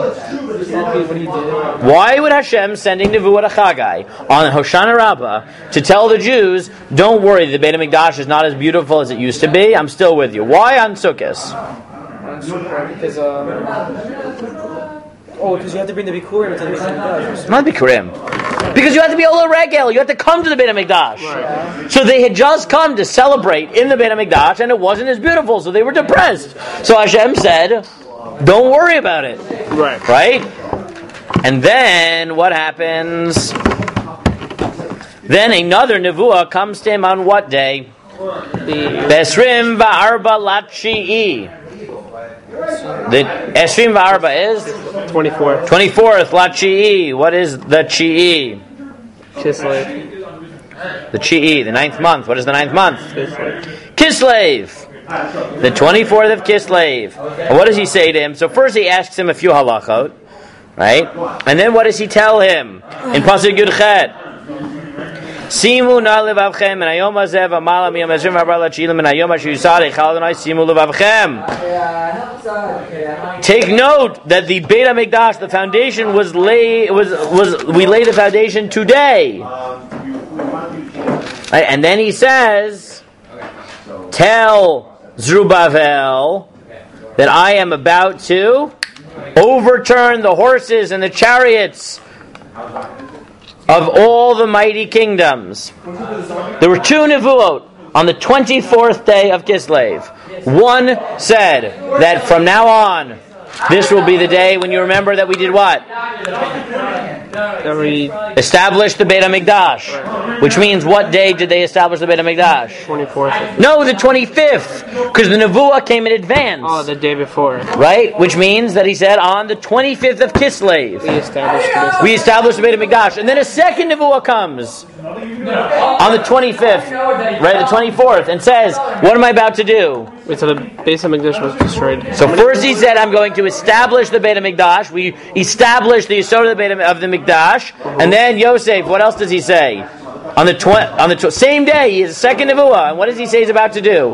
Why would Hashem sending Nevuah to Chagai on Hoshana Rabbah to tell the Jews, don't worry, the Beit HaMikdash is not as beautiful as it used to be, I'm still with you? Why on Sukkot? Because you have to bring the Bikurim to the Beit HaMikdash. Not Bikurim. Because you have to be Ola Regel, you have to come to the Beit HaMikdash. Right. So they had just come to celebrate in the Beit HaMikdash, and it wasn't as beautiful, so they were depressed. So Hashem said, don't worry about it. Right? And then what happens? Then another nevuah comes to him on what day? Esrim va'arba latchi'i. The Esrim va'arba is? 24th. 24th latchi'i. What is the chi'i? Kislev. The chi'i, the 9th month. What is the 9th month? Kislev. The 24th of Kislev. And what does he say to him? So first he asks him a few halachot, right? And then what does he tell him? In Pasuk Yudchet, Simu na levavchem min hayom hazeh v'mala miyom esrim v'arba latchi'i min hayom asher yusad echal Adonai simu levavchem. Take note that the Beit HaMikdash, the foundation we lay the foundation today. Right? And then he says, tell Zerubbabel that I am about to overturn the horses and the chariots of all the mighty kingdoms. There were two nevuot on the 24th day of Kislev. One said that from now on, this will be the day when you remember that we did what? Established the Beit HaMikdash. Which means what day did they establish the Beit HaMikdash? 24th. No, the 25th. Because the Nevuah came in advance. Oh, the day before. Right? Which means that he said on the 25th of Kislev. We established the Beit HaMikdash. And then a second Nevuah comes on the 25th. Right? The 24th. And says, what am I about to do? Wait, so the Beit HaMikdash was destroyed. So first he said, I'm going to establish the Beit HaMikdash. We established the Yesod of the Mikdash. And then Yosef, what else does he say? On the same day, he has a second nevuah. And what does he say he's about to do?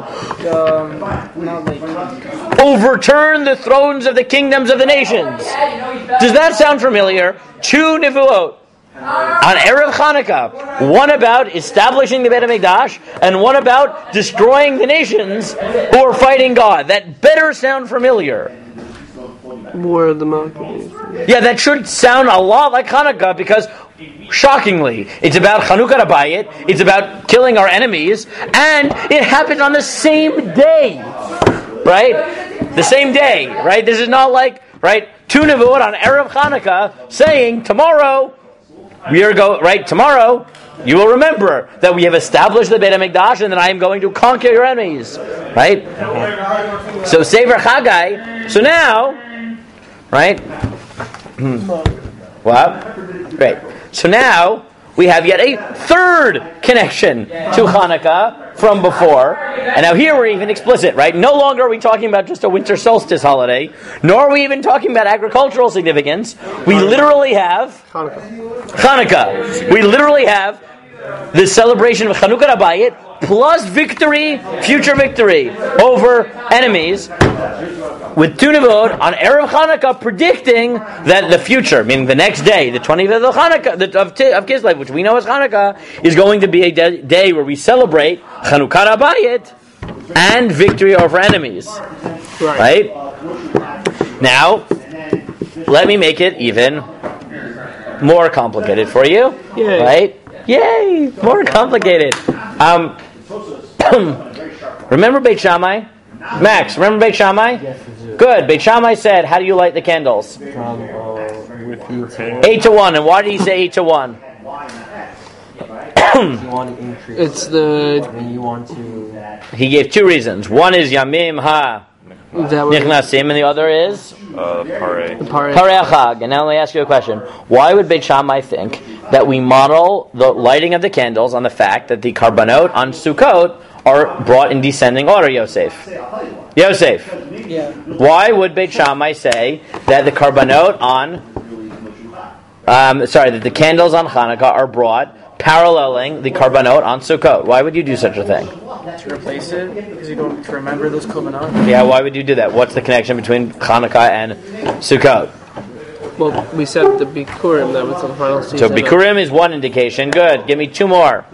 Overturn the thrones of the kingdoms of the nations. Does that sound familiar? Two nevuot on Erev Chanukah. One about establishing the Beit HaMikdash, and one about destroying the nations who are fighting God. That better sound familiar. War of the Maccabees. Yeah, that should sound a lot like Hanukkah because, shockingly, it's about Chanukah Abayit, it's about killing our enemies, and it happened on the same day, right? The same day, right? This is not like, right, two nevuot on Erev Hanukkah saying, tomorrow, tomorrow, you will remember that we have established the Beit HaMikdash and that I am going to conquer your enemies, right? So, Sefer Chagai, so now, right? What? Great. So now we have yet a third connection to Hanukkah from before. And now here we're even explicit, right? No longer are we talking about just a winter solstice holiday, nor are we even talking about agricultural significance. We literally have Hanukkah. We literally have the celebration of Chanukah Abayit plus victory, future victory over enemies, with two nevuot on Erev Chanukah predicting that the future, meaning the next day, the 25th of Chanukah, of Kislev, which we know as Chanukah, is going to be a day where we celebrate Chanukah Abayit and victory over enemies. Right? Now, let me make it even more complicated for you. Yay. Right? Yay! More complicated. Remember Beit Shammai? Max, remember Beit Shammai? Yes, I do. Good. Beit Shammai said, how do you light the candles? From 8 to 1. And why did he say 8 to 1? you want to increase. It's the When you want to. He gave two reasons. One is Yamim Ha that was Nichnasim, and the other is Parei. the part. Parei Chag. And now let me ask you a question. Why would Beit Shammai think that we model the lighting of the candles on the fact that the Karbanot on Sukkot are brought in descending order, Yosef? Yosef. Yeah. Why would Beit Shammai say that the Karbanot on that the candles on Hanukkah are brought paralleling the Karbanot on Sukkot? Why would you do such a thing? To replace it because you don't remember those korbanot. Yeah, why would you do that? What's the connection between Hanukkah and Sukkot? Well, we said the Bikurim, that was the final season. So Bikurim is one indication. Good. Give me two more.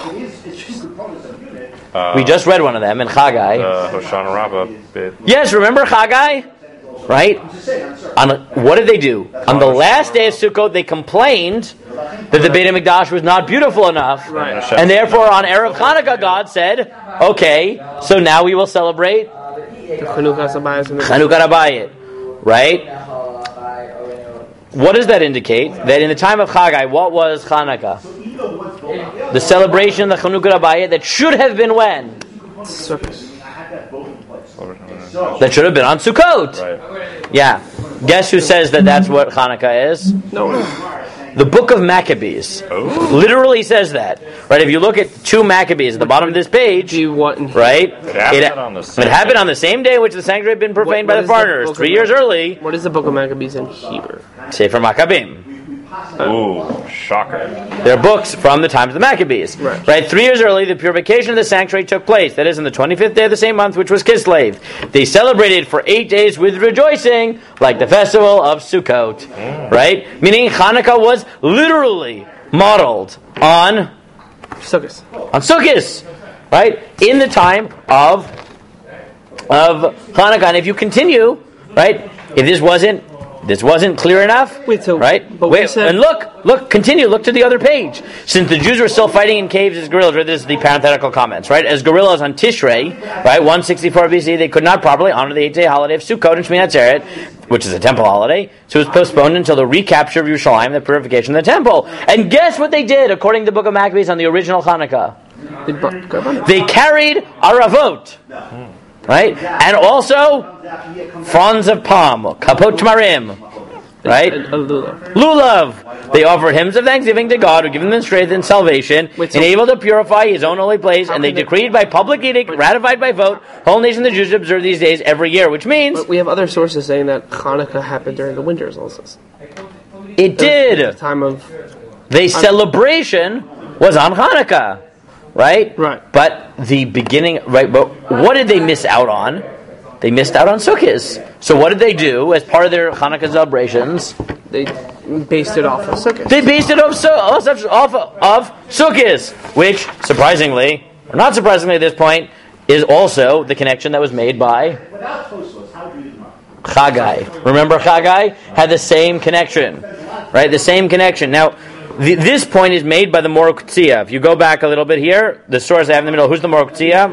We just read one of them in Chagai. Hoshana Rabbah bit. Yes, remember Chagai? Right? What did they do? On the last day of Sukkot, they complained that the Beit HaMikdash was not beautiful enough. Right. And therefore, on Erev Hanukkah, God said, okay, so now we will celebrate The Chanukah Abayit and the Chanukah Abayit. Right? What does that indicate? That in the time of Chagai, what was Hanukkah? The celebration of the Chanukah Abayit that should have been when? Sukkot. That should have been on Sukkot. Right. Yeah. Guess who says that that's what Hanukkah is? No. The Book of Maccabees. Oh. Literally says that. Right? If you look at 2 Maccabees at the bottom of this page, Do you want? right? It happened on the same day in which the sanctuary had been profaned by the What is the foreigners. Book of 3 years early. What is the Book of Maccabees in Hebrew? Sefer Maccabim. Ooh, shocker. They're books from the times of the Maccabees. Right. 3 years early, the purification of the sanctuary took place. That is, on the 25th day of the same month, which was Kislev. They celebrated for 8 days with rejoicing, like the festival of Sukkot. Right? Meaning Hanukkah was literally modeled on Sukkot. Sukkot. Right? In the time of Hanukkah. And if you continue, right, if this wasn't clear enough. Wait, so right? But Wait, and continue. Look to the other page. Since the Jews were still fighting in caves as guerrillas, right? This is the parenthetical comments, right? As guerrillas on Tishrei, right? 164 BC, they could not properly honor the 8-day holiday of Sukkot and Shmini Atzeret, which is a temple holiday. So it was postponed until the recapture of Yerushalayim, the purification of the temple. And guess what they did, according to the Book of Maccabees, on the original Hanukkah? They carried aravot. Right? And also fronds of palm, kapot tmarim. Right? Lulav. They offered hymns of thanksgiving to God, who gave them strength and salvation, enabled to purify his own holy place, and they decreed by public edict, ratified by vote, whole nation of the Jews observe these days every year, which means... But we have other sources saying that Hanukkah happened during the winter solstice. It did. The time of... The celebration was on Hanukkah. Right? Right. But the beginning, right, but what did they miss out on? They missed out on Sukkot. So what did they do as part of their Hanukkah celebrations? They based it off of Sukkot. They based it off of Sukkot, which, surprisingly, or not surprisingly at this point, is also the connection that was made by Chagai. Remember Chagai? Had the same connection. Right? The same connection. Now, this point is made by the Mor Kutzia. If you go back a little bit here, the source I have in the middle, who's the Mor Kutzia?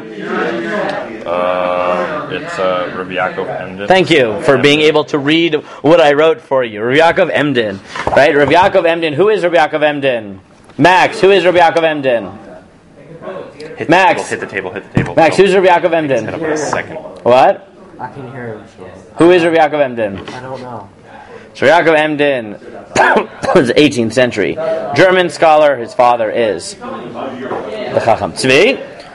It's Rabbi Yaakov Emden. Thank you for being able to read what I wrote for you. Rabbi Yaakov Emden. Right? Rabbi Yaakov Emden. Who is Rabbi Yaakov Emden? Max, who is Rabbi Yaakov Emden? Max. Hit the table. Max, who's Rabbi Yaakov Emden? Hit up in a second. What? I can hear him. Who is Rabbi Yaakov Emden? I don't know. So Yaakov Emden was 18th century German scholar. His father is the Chacham Tzvi,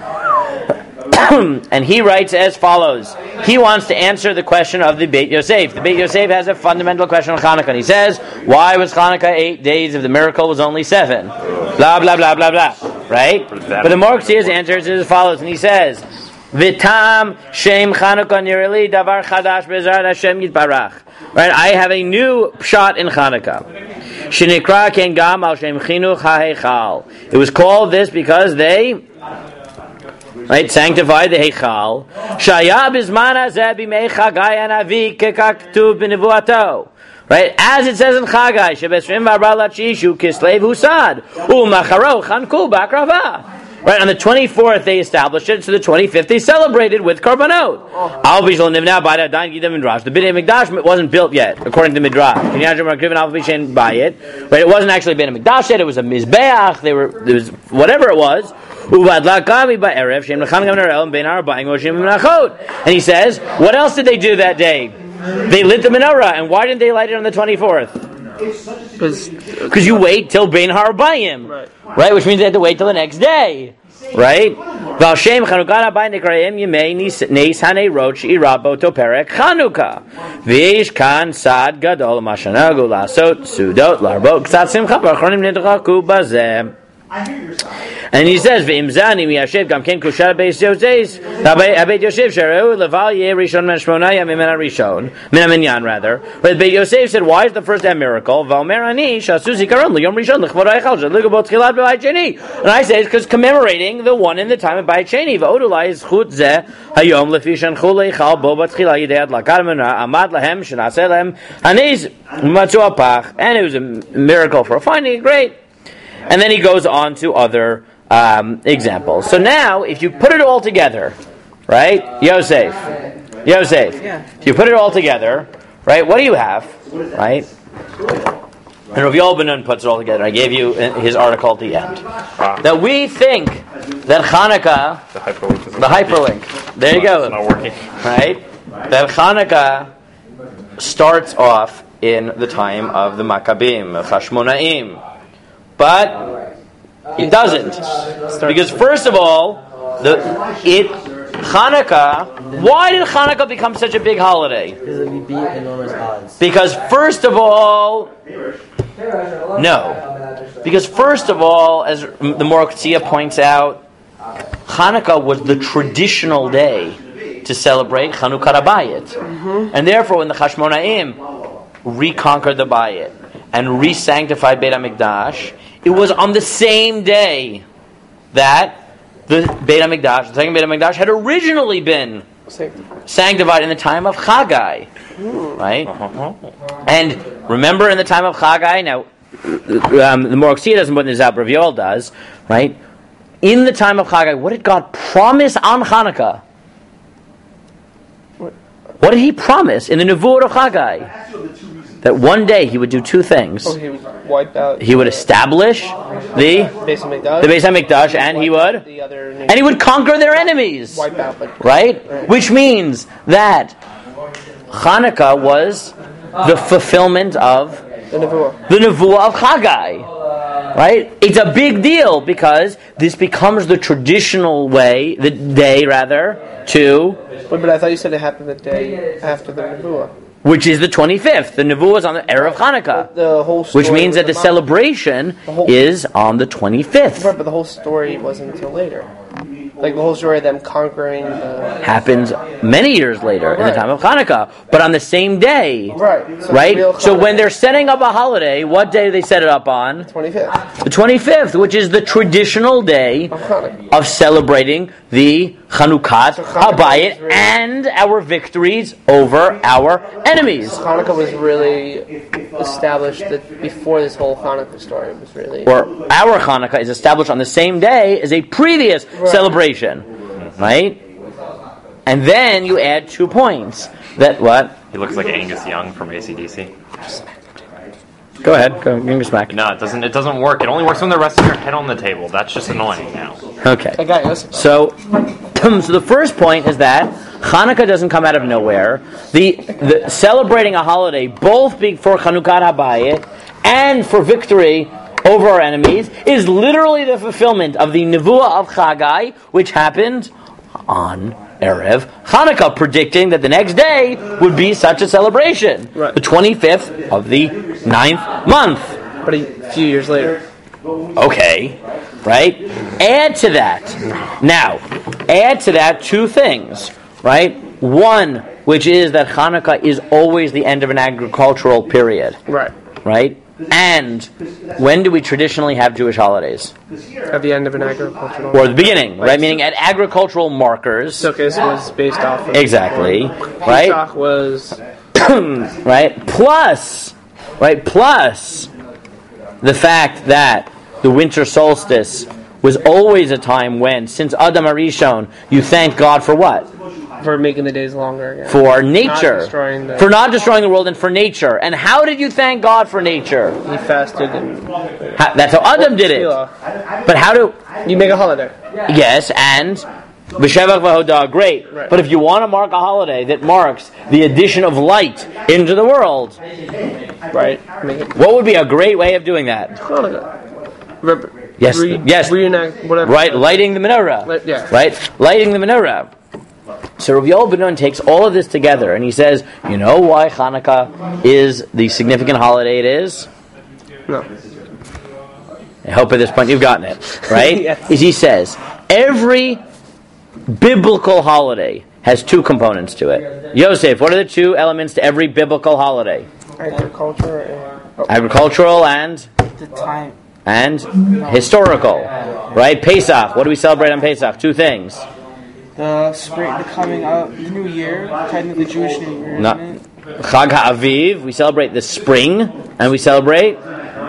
and he writes as follows. He wants to answer the question of the Beit Yosef. The Beit Yosef has a fundamental question on Hanukkah. And he says, why was Hanukkah 8 days if the miracle was only 7? Blah blah blah blah blah. right? But the Morok Tzvi's answer is as follows, and he says, Vitam Shem Chanukah Nirali Davar Chadash Bezrat Hashem Yitbarach. Right, I have a new shot in Chanukah. Shinikra Ken Gam Al Shem Chinuch HaHeichal. It was called this because they sanctified the Heichal. Shaya Bizman Hazeh Bimei Chagai Hanavi Kekaktub B'Nevuato. Right, as it says in Chagai, Shebesrim V'Arba Chishu Kislev Husad U'Macharo Chanku Bakrava. Right, on the 24th they established it, so the 25th they celebrated with Korbanot. The Beit HaMikdash wasn't built yet, according to Midrash. Right, it wasn't actually Beit HaMikdash yet, it was a Mizbeach, it was whatever it was. And he says, what else did they do that day? They lit the menorah, and why didn't they light it on the 24th? Because you wait till Bein Harabayim, right? Which means they had to wait till the next day, right? Valshem Chanukah Habayim Nikrayim Yemei Neis Hanei Rosh Irabo Toperek Chanukah V'Yesh Kan Sad Gadol Mashanagu Lasot Sudot Larbo Ksat Simcha B'Achronim Nidraku Bazem. And he says, "V'imzani miyashev gam ken kushar beis Yosef Beit Yosef shareu leval yeh rishon men shmonaya mimena rishon min minyan rather." But Beit Yosef said, "Why is the first day a miracle?" V'omer ani shasu zikaron liyom rishon lechvod ha'echal shadligu tchilat b'Bayit Sheni. And I say it's because commemorating the one in the time of Bayit Sheni. V'odulai zchut zeh hayom lefi shenchu leichal bo b'tchila yidei adlakat menara amad lahem shenaseh lehem haniz matzu apach. And it was a miracle for a finding. Great. And then he goes on to other examples. So now, if you put it all together, right, Yosef, if you put it all together, right, what do you have, right? And Rav Yoel Ben Nun puts it all together. I gave you his article at the end. That we think that Hanukkah, the hyperlink, there you go, it's not working. Right? That Hanukkah starts off in the time of the Maccabim, Chashmonaim. But it doesn't, because first of all, Hanukkah. Why did Hanukkah become such a big holiday? Because we beat enormous odds. Because first of all, as the Morok Tzvi points out, Hanukkah was the traditional day to celebrate Chanukah Habayit, and therefore, when the Chashmonaim reconquered the Bayit and re-sanctified Beit HaMikdash, it was on the same day that the Beit HaMikdash, the second Beit HaMikdash, had originally been sanctified in the time of Chagai, right? And remember, in the time of Chagai, now the Morok Tzvi doesn't put this out, Rav Yoel does, right? In the time of Chagai, what did God promise on Hanukkah? What did He promise in the Nevuah of Chagai? That one day He would do two things. He would wipe out. He would establish the Beis HaMikdash, and He would conquer their enemies. Wipe out, right? Which means that Hanukkah was the fulfillment of the Nevuah of Chagai. Right? It's a big deal because this becomes the traditional way, the day rather, to. But I thought you said it happened the day after the Nevuah. Which is the 25th. The Nevuah is on the Erev Hanukkah. The whole story, which means that the celebration is on the 25th. Right, but the whole story wasn't until later. Like the whole story of them conquering happens many years later in the time of Hanukkah, but on the same day. Right. So when they're setting up a holiday, what day do they set it up on? 25th. The 25th, which is the traditional day of celebrating the Chanukah Habayit and our victories over our enemies. Hanukkah was really established before this whole Hanukkah story was really. Or our Hanukkah is established on the same day as a previous celebration, right? And then you add 2 points. That what? He looks like Angus Young from AC/DC. Go ahead. Give me a smack. No, it doesn't work. It only works when they're resting their head on the table. That's just annoying now. Okay. I got you. Listen. So the first point is that Hanukkah doesn't come out of nowhere. The celebrating a holiday, both for Chanukah Habayit and for victory over our enemies, is literally the fulfillment of the Nevuah of Chagai, which happened on Erev Hanukkah, predicting that the next day would be such a celebration, the 25th of the 9th month. But a few years later. Okay. right? Add to that two things, right? One, which is that Hanukkah is always the end of an agricultural period. Right? And when do we traditionally have Jewish holidays? At the end of an agricultural... Or the beginning, right? Meaning at agricultural markers. Sukkot was based off of... Exactly. Right? Pesach was... right? Plus the fact that the winter solstice was always a time when, since Adam Arishon, you thank God for what? For making the days longer again. For nature. For not destroying the world and for nature. And how did you thank God for nature? He fasted. That's how Adam did it. But how do... You make a holiday. Yes, and... B'Shevach v'Hodah, great. Right. But if you want to mark a holiday that marks the addition of light into the world... Right. What would be a great way of doing that? Yes. Reenact whatever. Right, lighting the menorah. Right? Lighting the menorah. So Rav Yoel ben Nun takes all of this together and he says, you know why Hanukkah is the significant holiday it is? No. I hope at this point you've gotten it, right? Yes. Is he says, every biblical holiday has two components to it. Yosef, what are the two elements to every biblical holiday? Agricultural and? The time. And? Historical. Right? Pesach, what do we celebrate on Pesach? Two things. The spring, the coming of the new year, technically Jewish New Year. Chag HaAviv, we celebrate the spring, and we celebrate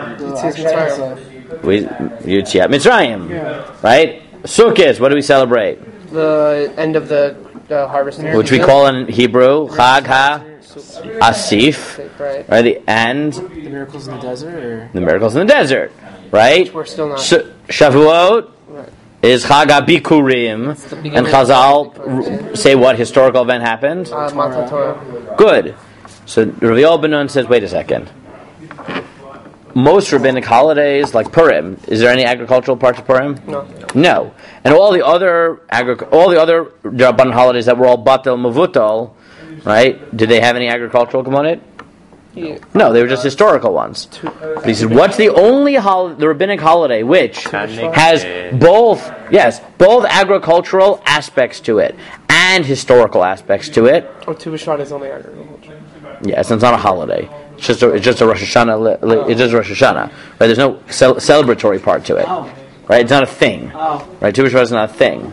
Yetziat Mitzrayim, right? Sukkot, what do we celebrate? The end of the harvest, which we call in Hebrew Chag HaAsif, right? The end. The miracles in the desert, or the miracles in the desert, right? Which we're still not. Shavuot. Is Chag HaBikurim, and Chazal say what historical event happened? Matan Torah. Good. So Rav Yoel ben Nun says, wait a second. Most rabbinic holidays, like Purim, is there any agricultural parts of Purim? No. And all the other Rabban holidays that were all Batel Mavutal, right? Did they have any agricultural component? Yeah. No, they were just historical ones. He said, what's the only the rabbinic holiday which has both agricultural aspects to it and historical aspects to it? Oh, Tu B'Shvat is only agriculture. Yes, it's not a holiday. It's just a Rosh Hashanah. It is Rosh Hashanah. Right? There's no celebratory part to it. Right? It's not a thing. Right? Tu B'Shvat is not a thing.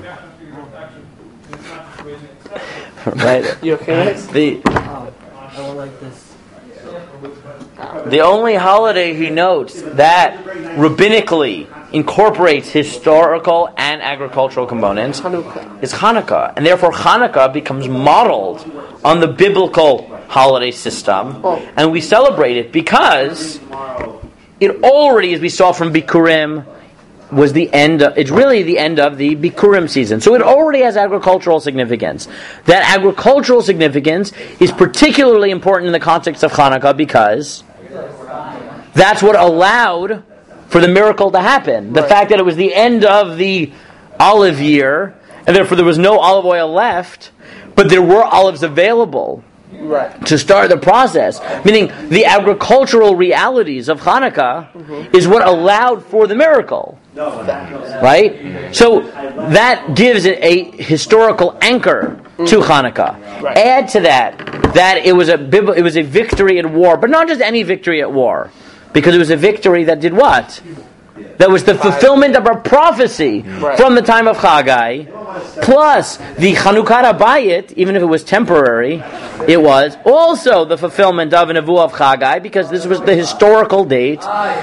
Right? You okay with this? I don't like this. The only holiday he notes that rabbinically incorporates historical and agricultural components is Hanukkah. And therefore Hanukkah becomes modeled on the biblical holiday system. And we celebrate it because it already, as we saw from Bikurim, was it's really the end of the Bikurim season. So it already has agricultural significance. That agricultural significance is particularly important in the context of Hanukkah because that's what allowed for the miracle to happen. The fact that it was the end of the olive year, and therefore there was no olive oil left, but there were olives available to start the process. Meaning the agricultural realities of Hanukkah is what allowed for the miracle. Right? So that gives it a historical anchor to Hanukkah. Add to that it was a victory at war, but not just any victory at war, because it was a victory that did what? That was the fulfillment of a prophecy from the time of Chagai, plus the Chanukah Bayit, even if it was temporary, it was also the fulfillment of a nevuah of Chagai, because this was the historical date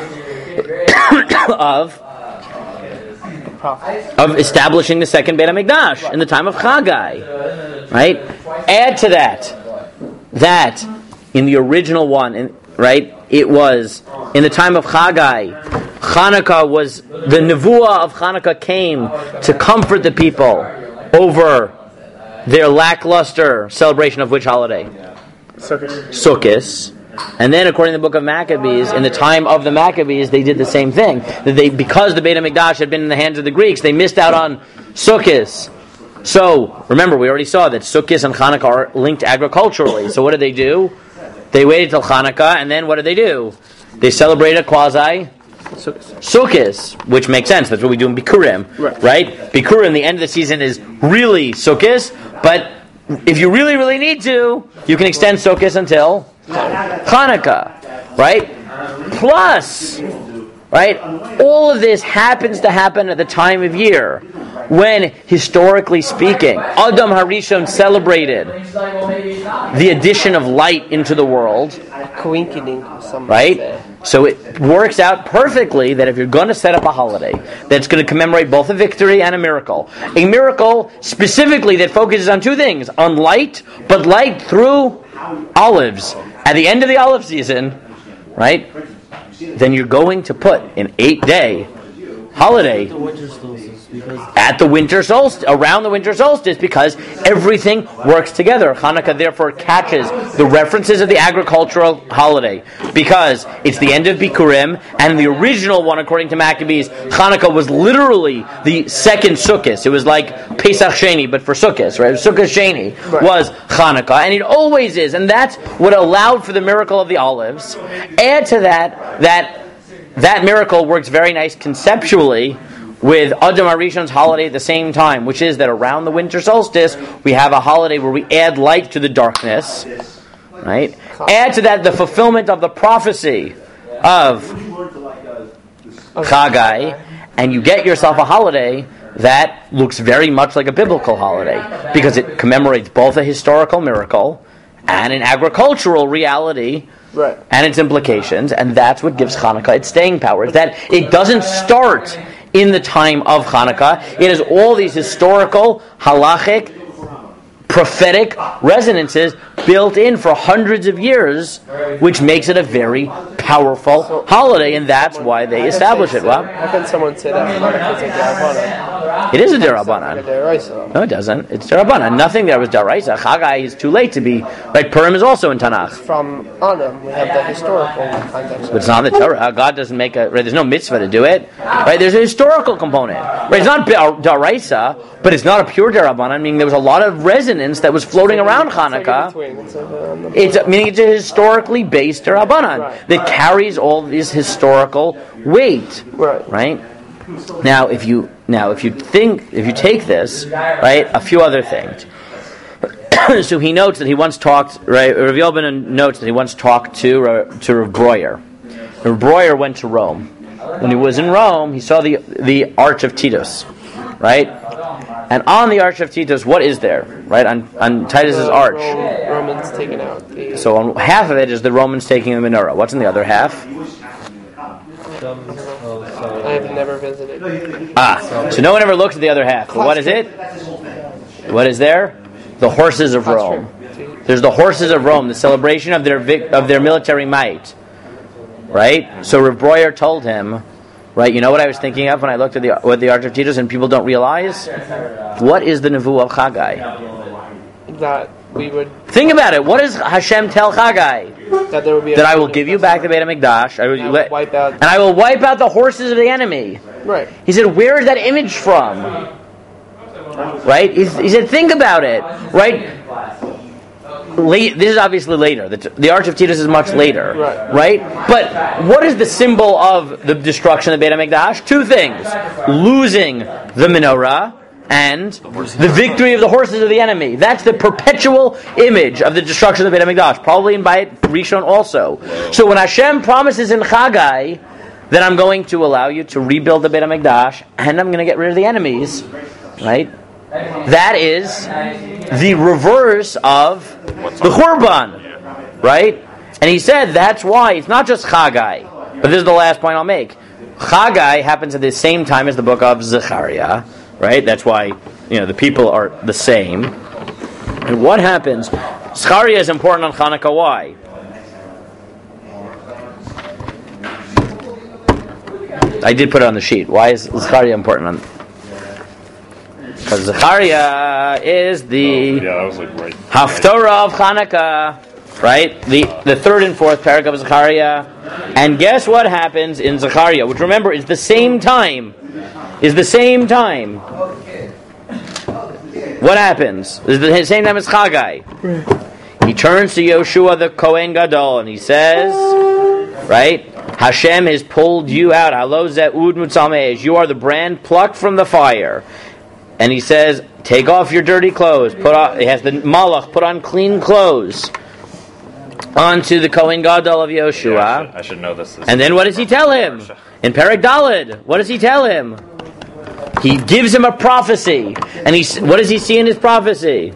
of establishing the second Beit HaMikdash in the time of Chagai. Right? Add to that in the original one, right? It was in the time of Chagai. Hanukkah was the nevuah of Hanukkah came to comfort the people over their lackluster celebration of which holiday? Sukkot. And then, according to the book of Maccabees, in the time of the Maccabees, they did the same thing. That because the Beit HaMikdash had been in the hands of the Greeks, they missed out on Sukkot. So, remember, we already saw that Sukkot and Hanukkah are linked agriculturally. So what did they do? They waited till Hanukkah, and then what did they do? They celebrated quasi Sukkos, which makes sense. That's what we do in Bikurim, right? Bikurim, the end of the season is really Sukkos, but if you really, really need to, you can extend Sukkos until Hanukkah, right? Plus, right, all of this happens to happen at the time of year when, historically speaking, Adam Harishon celebrated the addition of light into the world, right? So it works out perfectly that if you're going to set up a holiday that's going to commemorate both a victory and a miracle specifically that focuses on two things, on light, but light through olives at the end of the olive season, right? Then you're going to put an 8-day holiday at the winter solstice, around the winter solstice, because everything works together. Hanukkah therefore catches the references of the agricultural holiday because it's the end of Bikurim, and the original one, according to Maccabees, Hanukkah was literally the second Sukkot. It was like Pesach Sheni, but for Sukkot, right? Sukkot Sheni was Hanukkah, and it always is, and that's what allowed for the miracle of the olives. Add to that miracle works very nice conceptually with Adam Harishon's holiday at the same time, which is that around the winter solstice, we have a holiday where we add light to the darkness, right? Add to that the fulfillment of the prophecy of Chagai, and you get yourself a holiday that looks very much like a biblical holiday, because it commemorates both a historical miracle and an agricultural reality, and its implications, and that's what gives Hanukkah its staying power. Is that it doesn't start in the time of Hanukkah. It has all these historical, halachic, prophetic resonances built in for hundreds of years, which makes it a very powerful holiday, and that's why they establish it. Well, how can someone say that Hanukkah is a Derabanan? It is a Derabanan. No, it doesn't. It's Derabanan. Nothing there was Daraisa. Chagai is too late to be. Like Purim is also in Tanakh. From Anam, we have the historical context. But it's not the Torah. God doesn't make a. Right, there's no mitzvah to do it. Right, there's a historical component. Right, it's not Daraisa, but it's not a pure Derabanan. Meaning there was a lot of resonance that was floating around Hanukkah. It's a historically based Derabanan that carries all this historical weight. Right. Now, if you take this, right, a few other things. So he notes that he once talked, right, Rav Yobin notes that he once talked to Rav Breuer. Rav Breuer went to Rome. When he was in Rome, he saw the Arch of Titus, right? And on the Arch of Titus, what is there, right? On Titus's arch. Romans taking out. So on half of it is the Romans taking the menorah. What's in the other half? I have never visited. So no one ever looks at the other half. But what is it? What is there? The horses of Rome. There's the horses of Rome, the celebration of their military might. Right? So Rav Breuer told him, right, you know what I was thinking of when I looked at the Arch of Titus and people don't realize? What is the Nevuah of Chagai? That we would... Think about it. What does Hashem tell Chagai? That there would be that I will give you back the Beit HaMikdash, and I will wipe out the horses of the enemy. Right. He said, where is that image from? Right? He said, think about it. Right? This is obviously later. The Arch of Titus is much later. Right? But what is the symbol of the destruction of the Beit HaMikdash? Two things. Losing the menorah and the victory of the horses of the enemy. That's the perpetual image of the destruction of the Beit HaMikdash. Probably in Bayit Rishon also. So when Hashem promises in Chagai that I'm going to allow you to rebuild the Beit HaMikdash and I'm going to get rid of the enemies, right? That is the reverse of the Churban, right? And he said that's why it's not just Chagai. But this is the last point I'll make. Chagai happens at the same time as the book of Zechariah, right? That's why the people are the same. And what happens? Zechariah is important on Hanukkah. Why? I did put it on the sheet. Why is Zechariah important on? Because Zechariah is the Haftorah of Hanukkah, right? The third and fourth paragraph of Zechariah. And guess what happens in Zechariah? Which, remember, is the same time. What happens? It's the same time as Chagai. He turns to Yoshua the Kohen Gadol and he says, right? Hashem has pulled you out. You are the brand plucked from the fire. And he says, take off your dirty clothes. He has the malach put on clean clothes onto the Kohen Gadol of Yoshua. Yeah, I should know this. And then what does he tell him? In Perek Daled, what does he tell him? He gives him a prophecy. And what does he see in his prophecy?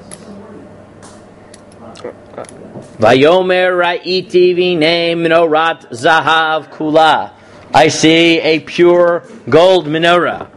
Vayomer ra'iti v'nei menorat zahav kula. I see a pure gold menorah.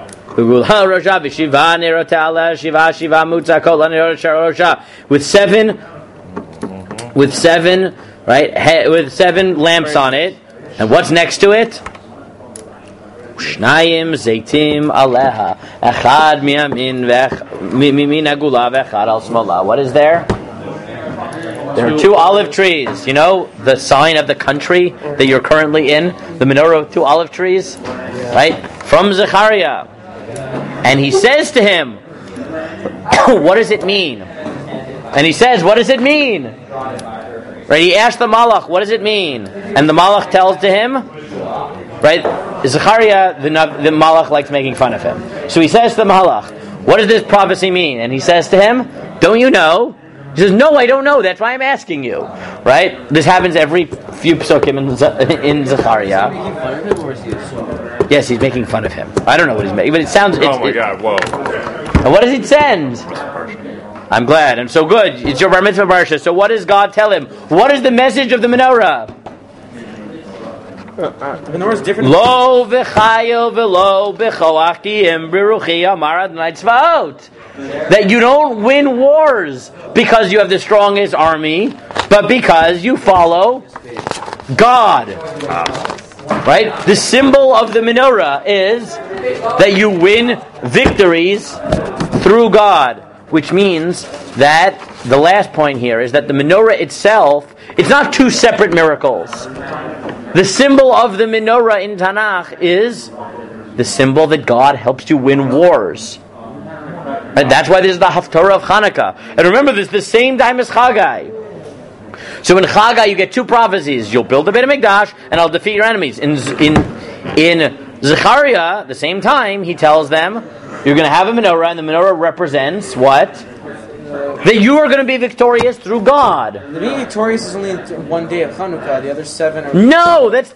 With seven, right? With 7 lamps on it. And what's next to it? Shnayim zeitim aleha. Echad miyamin min agula v'echad al smola. What is there? There are 2 olive trees. You know the sign of the country that you're currently in? The menorah of 2 olive trees? Right? From Zechariah. And he says to him, what does it mean? And he says, what does it mean? Right? He asked the malach, what does it mean? And the malach tells to him, right? Zechariah, the malach likes making fun of him. So he says to the malach, what does this prophecy mean? And he says to him, don't you know? He says, no, I don't know. That's why I'm asking you. Right? This happens every few psukim in Zechariah. Yes, he's making fun of him. I don't know what he's making, but it sounds... Oh my God, whoa. And what does it send? I'm glad. I'm so good. It's your bar mitzvah barsha. So what does God tell him? What is the message of the menorah? The menorah is different. Lo v'chayo v'lo b'choach ki'im b'ruchi amar Adonai tzvaot. That you don't win wars because you have the strongest army, but because you follow God. Right? The symbol of the menorah is that you win victories through God. Which means that the last point here is that the menorah itself, it's not 2 separate miracles. The symbol of the menorah in Tanakh is the symbol that God helps you win wars. And that's why this is the Haftarah of Hanukkah. And remember, this is the same time as Chagai. So in Chagai you get 2 prophecies. You'll build a Beit HaMikdash and I'll defeat your enemies. In Zechariah, the same time, he tells them, you're going to have a menorah, and the menorah represents what? That you are going to be victorious through God. The being victorious is only 1 day of Hanukkah. The other 7 are... No! Why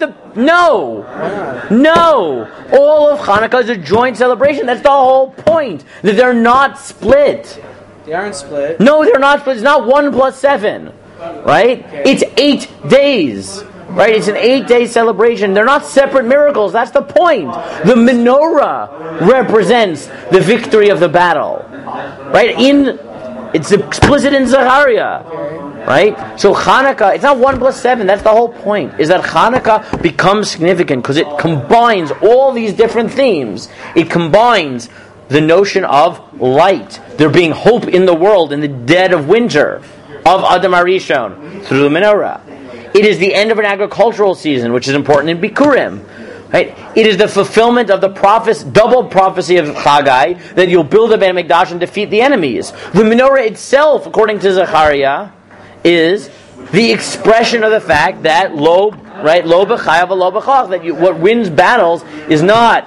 not? No! All of Hanukkah is a joint celebration. That's the whole point. That they're not split. They aren't split. No, they're not split. It's not 1 plus 7. Right? Okay. It's 8 days. Right? It's an 8-day celebration. They're not separate miracles. That's the point. The menorah represents the victory of the battle. Right? It's explicit in Zechariah. Right? So Hanukkah, it's not 1 plus 7. That's the whole point. Is that Hanukkah becomes significant because it combines all these different themes. It combines the notion of light. There being hope in the world in the dead of winter of Adam HaRishon through the menorah. It is the end of an agricultural season, which is important in Bikurim. Right? It is the fulfillment of the double prophecy of Chagai that you'll build a Beit HaMikdash and defeat the enemies. The menorah itself, according to Zechariah, is the expression of the fact that lo b'chayav lo b'chach, that what wins battles is not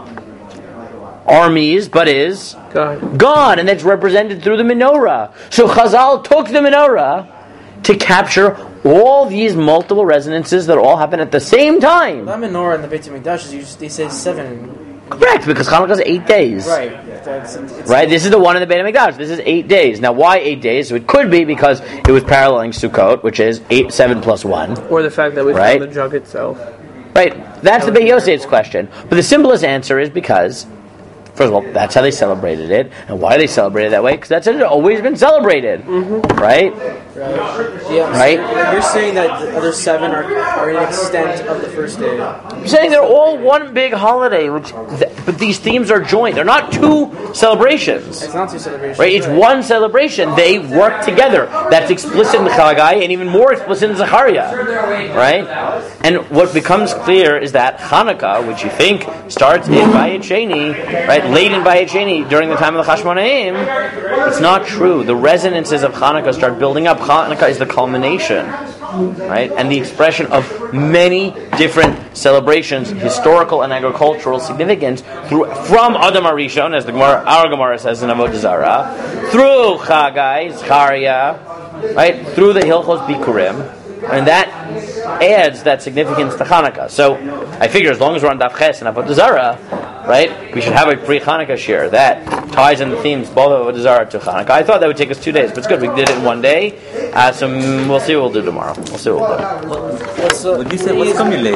armies, but is God, and that's represented through the menorah. So Chazal took the menorah to capture all these multiple resonances that all happen at the same time. That menorah in the Beit HaMikdash, they say 7. Correct, because Hanukkah is 8 days. Right. Right, this is the one in the Beit HaMikdash. This is 8 days. Now, why 8 days? So it could be because it was paralleling Sukkot, which is 7 plus 1. Or the fact that we found the jug itself. Right, that's the Beit Yosef's question. But the simplest answer is because, first of all, that's how they celebrated it. And why they celebrated it that way? Because that's how it's always been celebrated. Mm-hmm. Right? Yeah, right? So you're saying that the other 7 are an extent of the first day. You're saying they're all one big holiday, but these themes are joint. They're not 2 celebrations. It's not 2 celebrations. Right? It's one celebration. They work together. That's explicit in Chagai and even more explicit in Zechariah. Right? And what becomes clear is that Hanukkah, which you think starts in Bayit Sheni, right? late in Bayit Sheni, during the time of the Chashmonaim, it's not true. The resonances of Hanukkah start building up. Hanukkah is the culmination, right? And the expression of many different celebrations, historical and agricultural significance, from Adam Arishon, as our Gemara says in Avodah Zarah, through Chagai, Zechariah, right? Through the Hilchos Bikurim. And that adds that significance to Hanukkah. So I figure as long as we're on Daf Ches and Avodah Zarah, right, we should have a pre-Hanukkah shir that ties in the themes both of Avodah Zarah to Hanukkah. I thought that would take us 2 days, but it's good. We did it in 1 day. So we'll see what we'll do tomorrow. We'll see what we'll do. Would you say what's coming late?